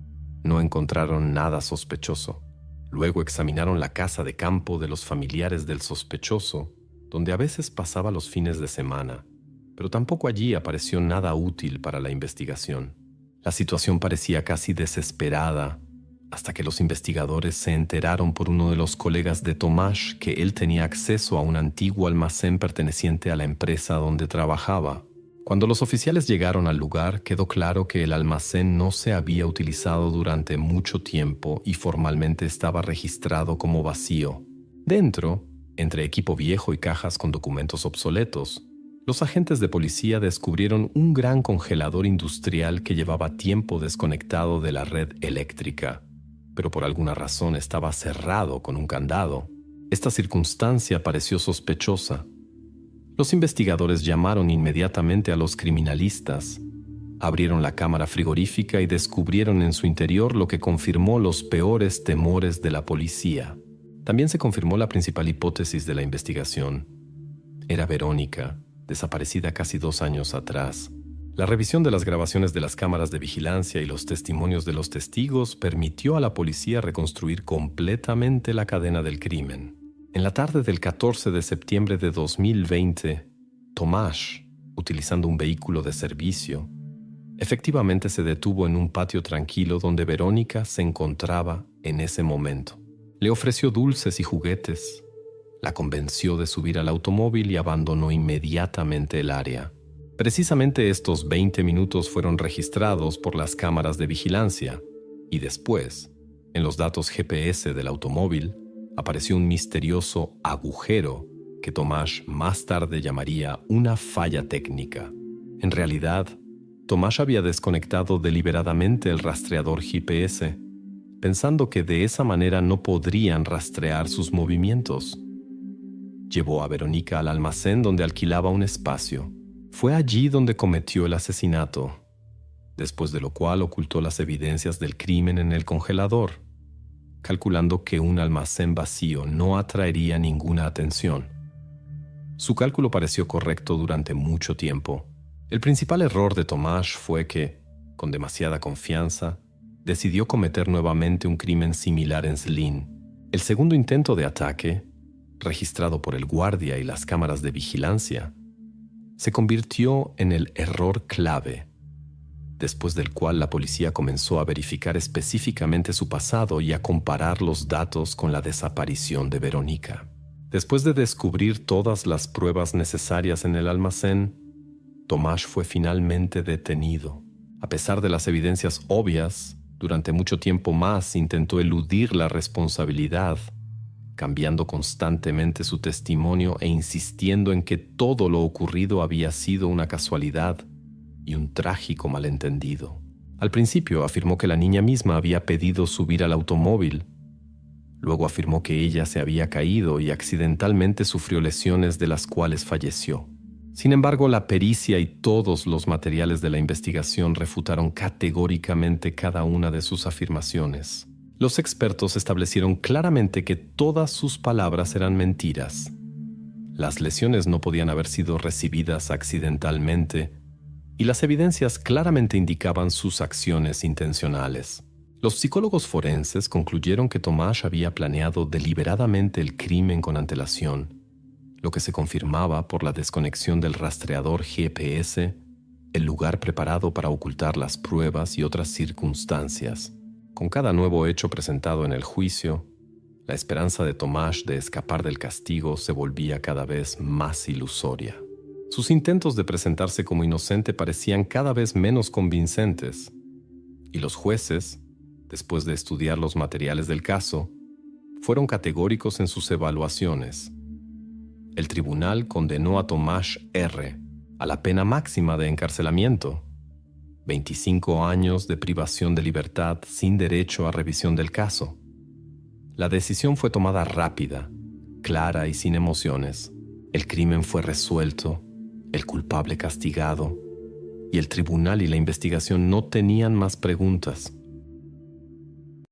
No encontraron nada sospechoso. Luego examinaron la casa de campo de los familiares del sospechoso, donde a veces pasaba los fines de semana, pero tampoco allí apareció nada útil para la investigación. La situación parecía casi desesperada, hasta que los investigadores se enteraron por uno de los colegas de Tomás que él tenía acceso a un antiguo almacén perteneciente a la empresa donde trabajaba. Cuando los oficiales llegaron al lugar, quedó claro que el almacén no se había utilizado durante mucho tiempo y formalmente estaba registrado como vacío. Dentro, entre equipo viejo y cajas con documentos obsoletos, los agentes de policía descubrieron un gran congelador industrial que llevaba tiempo desconectado de la red eléctrica, pero por alguna razón estaba cerrado con un candado. Esta circunstancia pareció sospechosa. Los investigadores llamaron inmediatamente a los criminalistas, abrieron la cámara frigorífica y descubrieron en su interior lo que confirmó los peores temores de la policía. También se confirmó la principal hipótesis de la investigación. Era Verónica, desaparecida casi dos años atrás. La revisión de las grabaciones de las cámaras de vigilancia y los testimonios de los testigos permitió a la policía reconstruir completamente la cadena del crimen. En la tarde del catorce de septiembre de dos mil veinte, Tomás, utilizando un vehículo de servicio, efectivamente se detuvo en un patio tranquilo donde Verónica se encontraba en ese momento. Le ofreció dulces y juguetes, la convenció de subir al automóvil y abandonó inmediatamente el área. Precisamente estos veinte minutos fueron registrados por las cámaras de vigilancia y después, en los datos G P S del automóvil, apareció un misterioso agujero que Tomás más tarde llamaría una falla técnica. En realidad, Tomás había desconectado deliberadamente el rastreador G P S, pensando que de esa manera no podrían rastrear sus movimientos. Llevó a Verónica al almacén donde alquilaba un espacio. Fue allí donde cometió el asesinato, después de lo cual ocultó las evidencias del crimen en el congelador, calculando que un almacén vacío no atraería ninguna atención. Su cálculo pareció correcto durante mucho tiempo. El principal error de Tomás fue que, con demasiada confianza, decidió cometer nuevamente un crimen similar en Zlín. El segundo intento de ataque, registrado por el guardia y las cámaras de vigilancia, se convirtió en el error clave, después del cual la policía comenzó a verificar específicamente su pasado y a comparar los datos con la desaparición de Verónica. Después de descubrir todas las pruebas necesarias en el almacén, Tomás fue finalmente detenido. A pesar de las evidencias obvias, durante mucho tiempo más intentó eludir la responsabilidad, cambiando constantemente su testimonio e insistiendo en que todo lo ocurrido había sido una casualidad y un trágico malentendido. Al principio afirmó que la niña misma había pedido subir al automóvil. Luego afirmó que ella se había caído y accidentalmente sufrió lesiones de las cuales falleció. Sin embargo, la pericia y todos los materiales de la investigación refutaron categóricamente cada una de sus afirmaciones. Los expertos establecieron claramente que todas sus palabras eran mentiras. Las lesiones no podían haber sido recibidas accidentalmente y las evidencias claramente indicaban sus acciones intencionales. Los psicólogos forenses concluyeron que Tomás había planeado deliberadamente el crimen con antelación, lo que se confirmaba por la desconexión del rastreador G P S, el lugar preparado para ocultar las pruebas y otras circunstancias. Con cada nuevo hecho presentado en el juicio, la esperanza de Tomás de escapar del castigo se volvía cada vez más ilusoria. Sus intentos de presentarse como inocente parecían cada vez menos convincentes, y los jueces, después de estudiar los materiales del caso, fueron categóricos en sus evaluaciones. El tribunal condenó a Tomás R. a la pena máxima de encarcelamiento, veinticinco años de privación de libertad sin derecho a revisión del caso. La decisión fue tomada rápida, clara y sin emociones. El crimen fue resuelto, el culpable castigado, y el tribunal y la investigación no tenían más preguntas.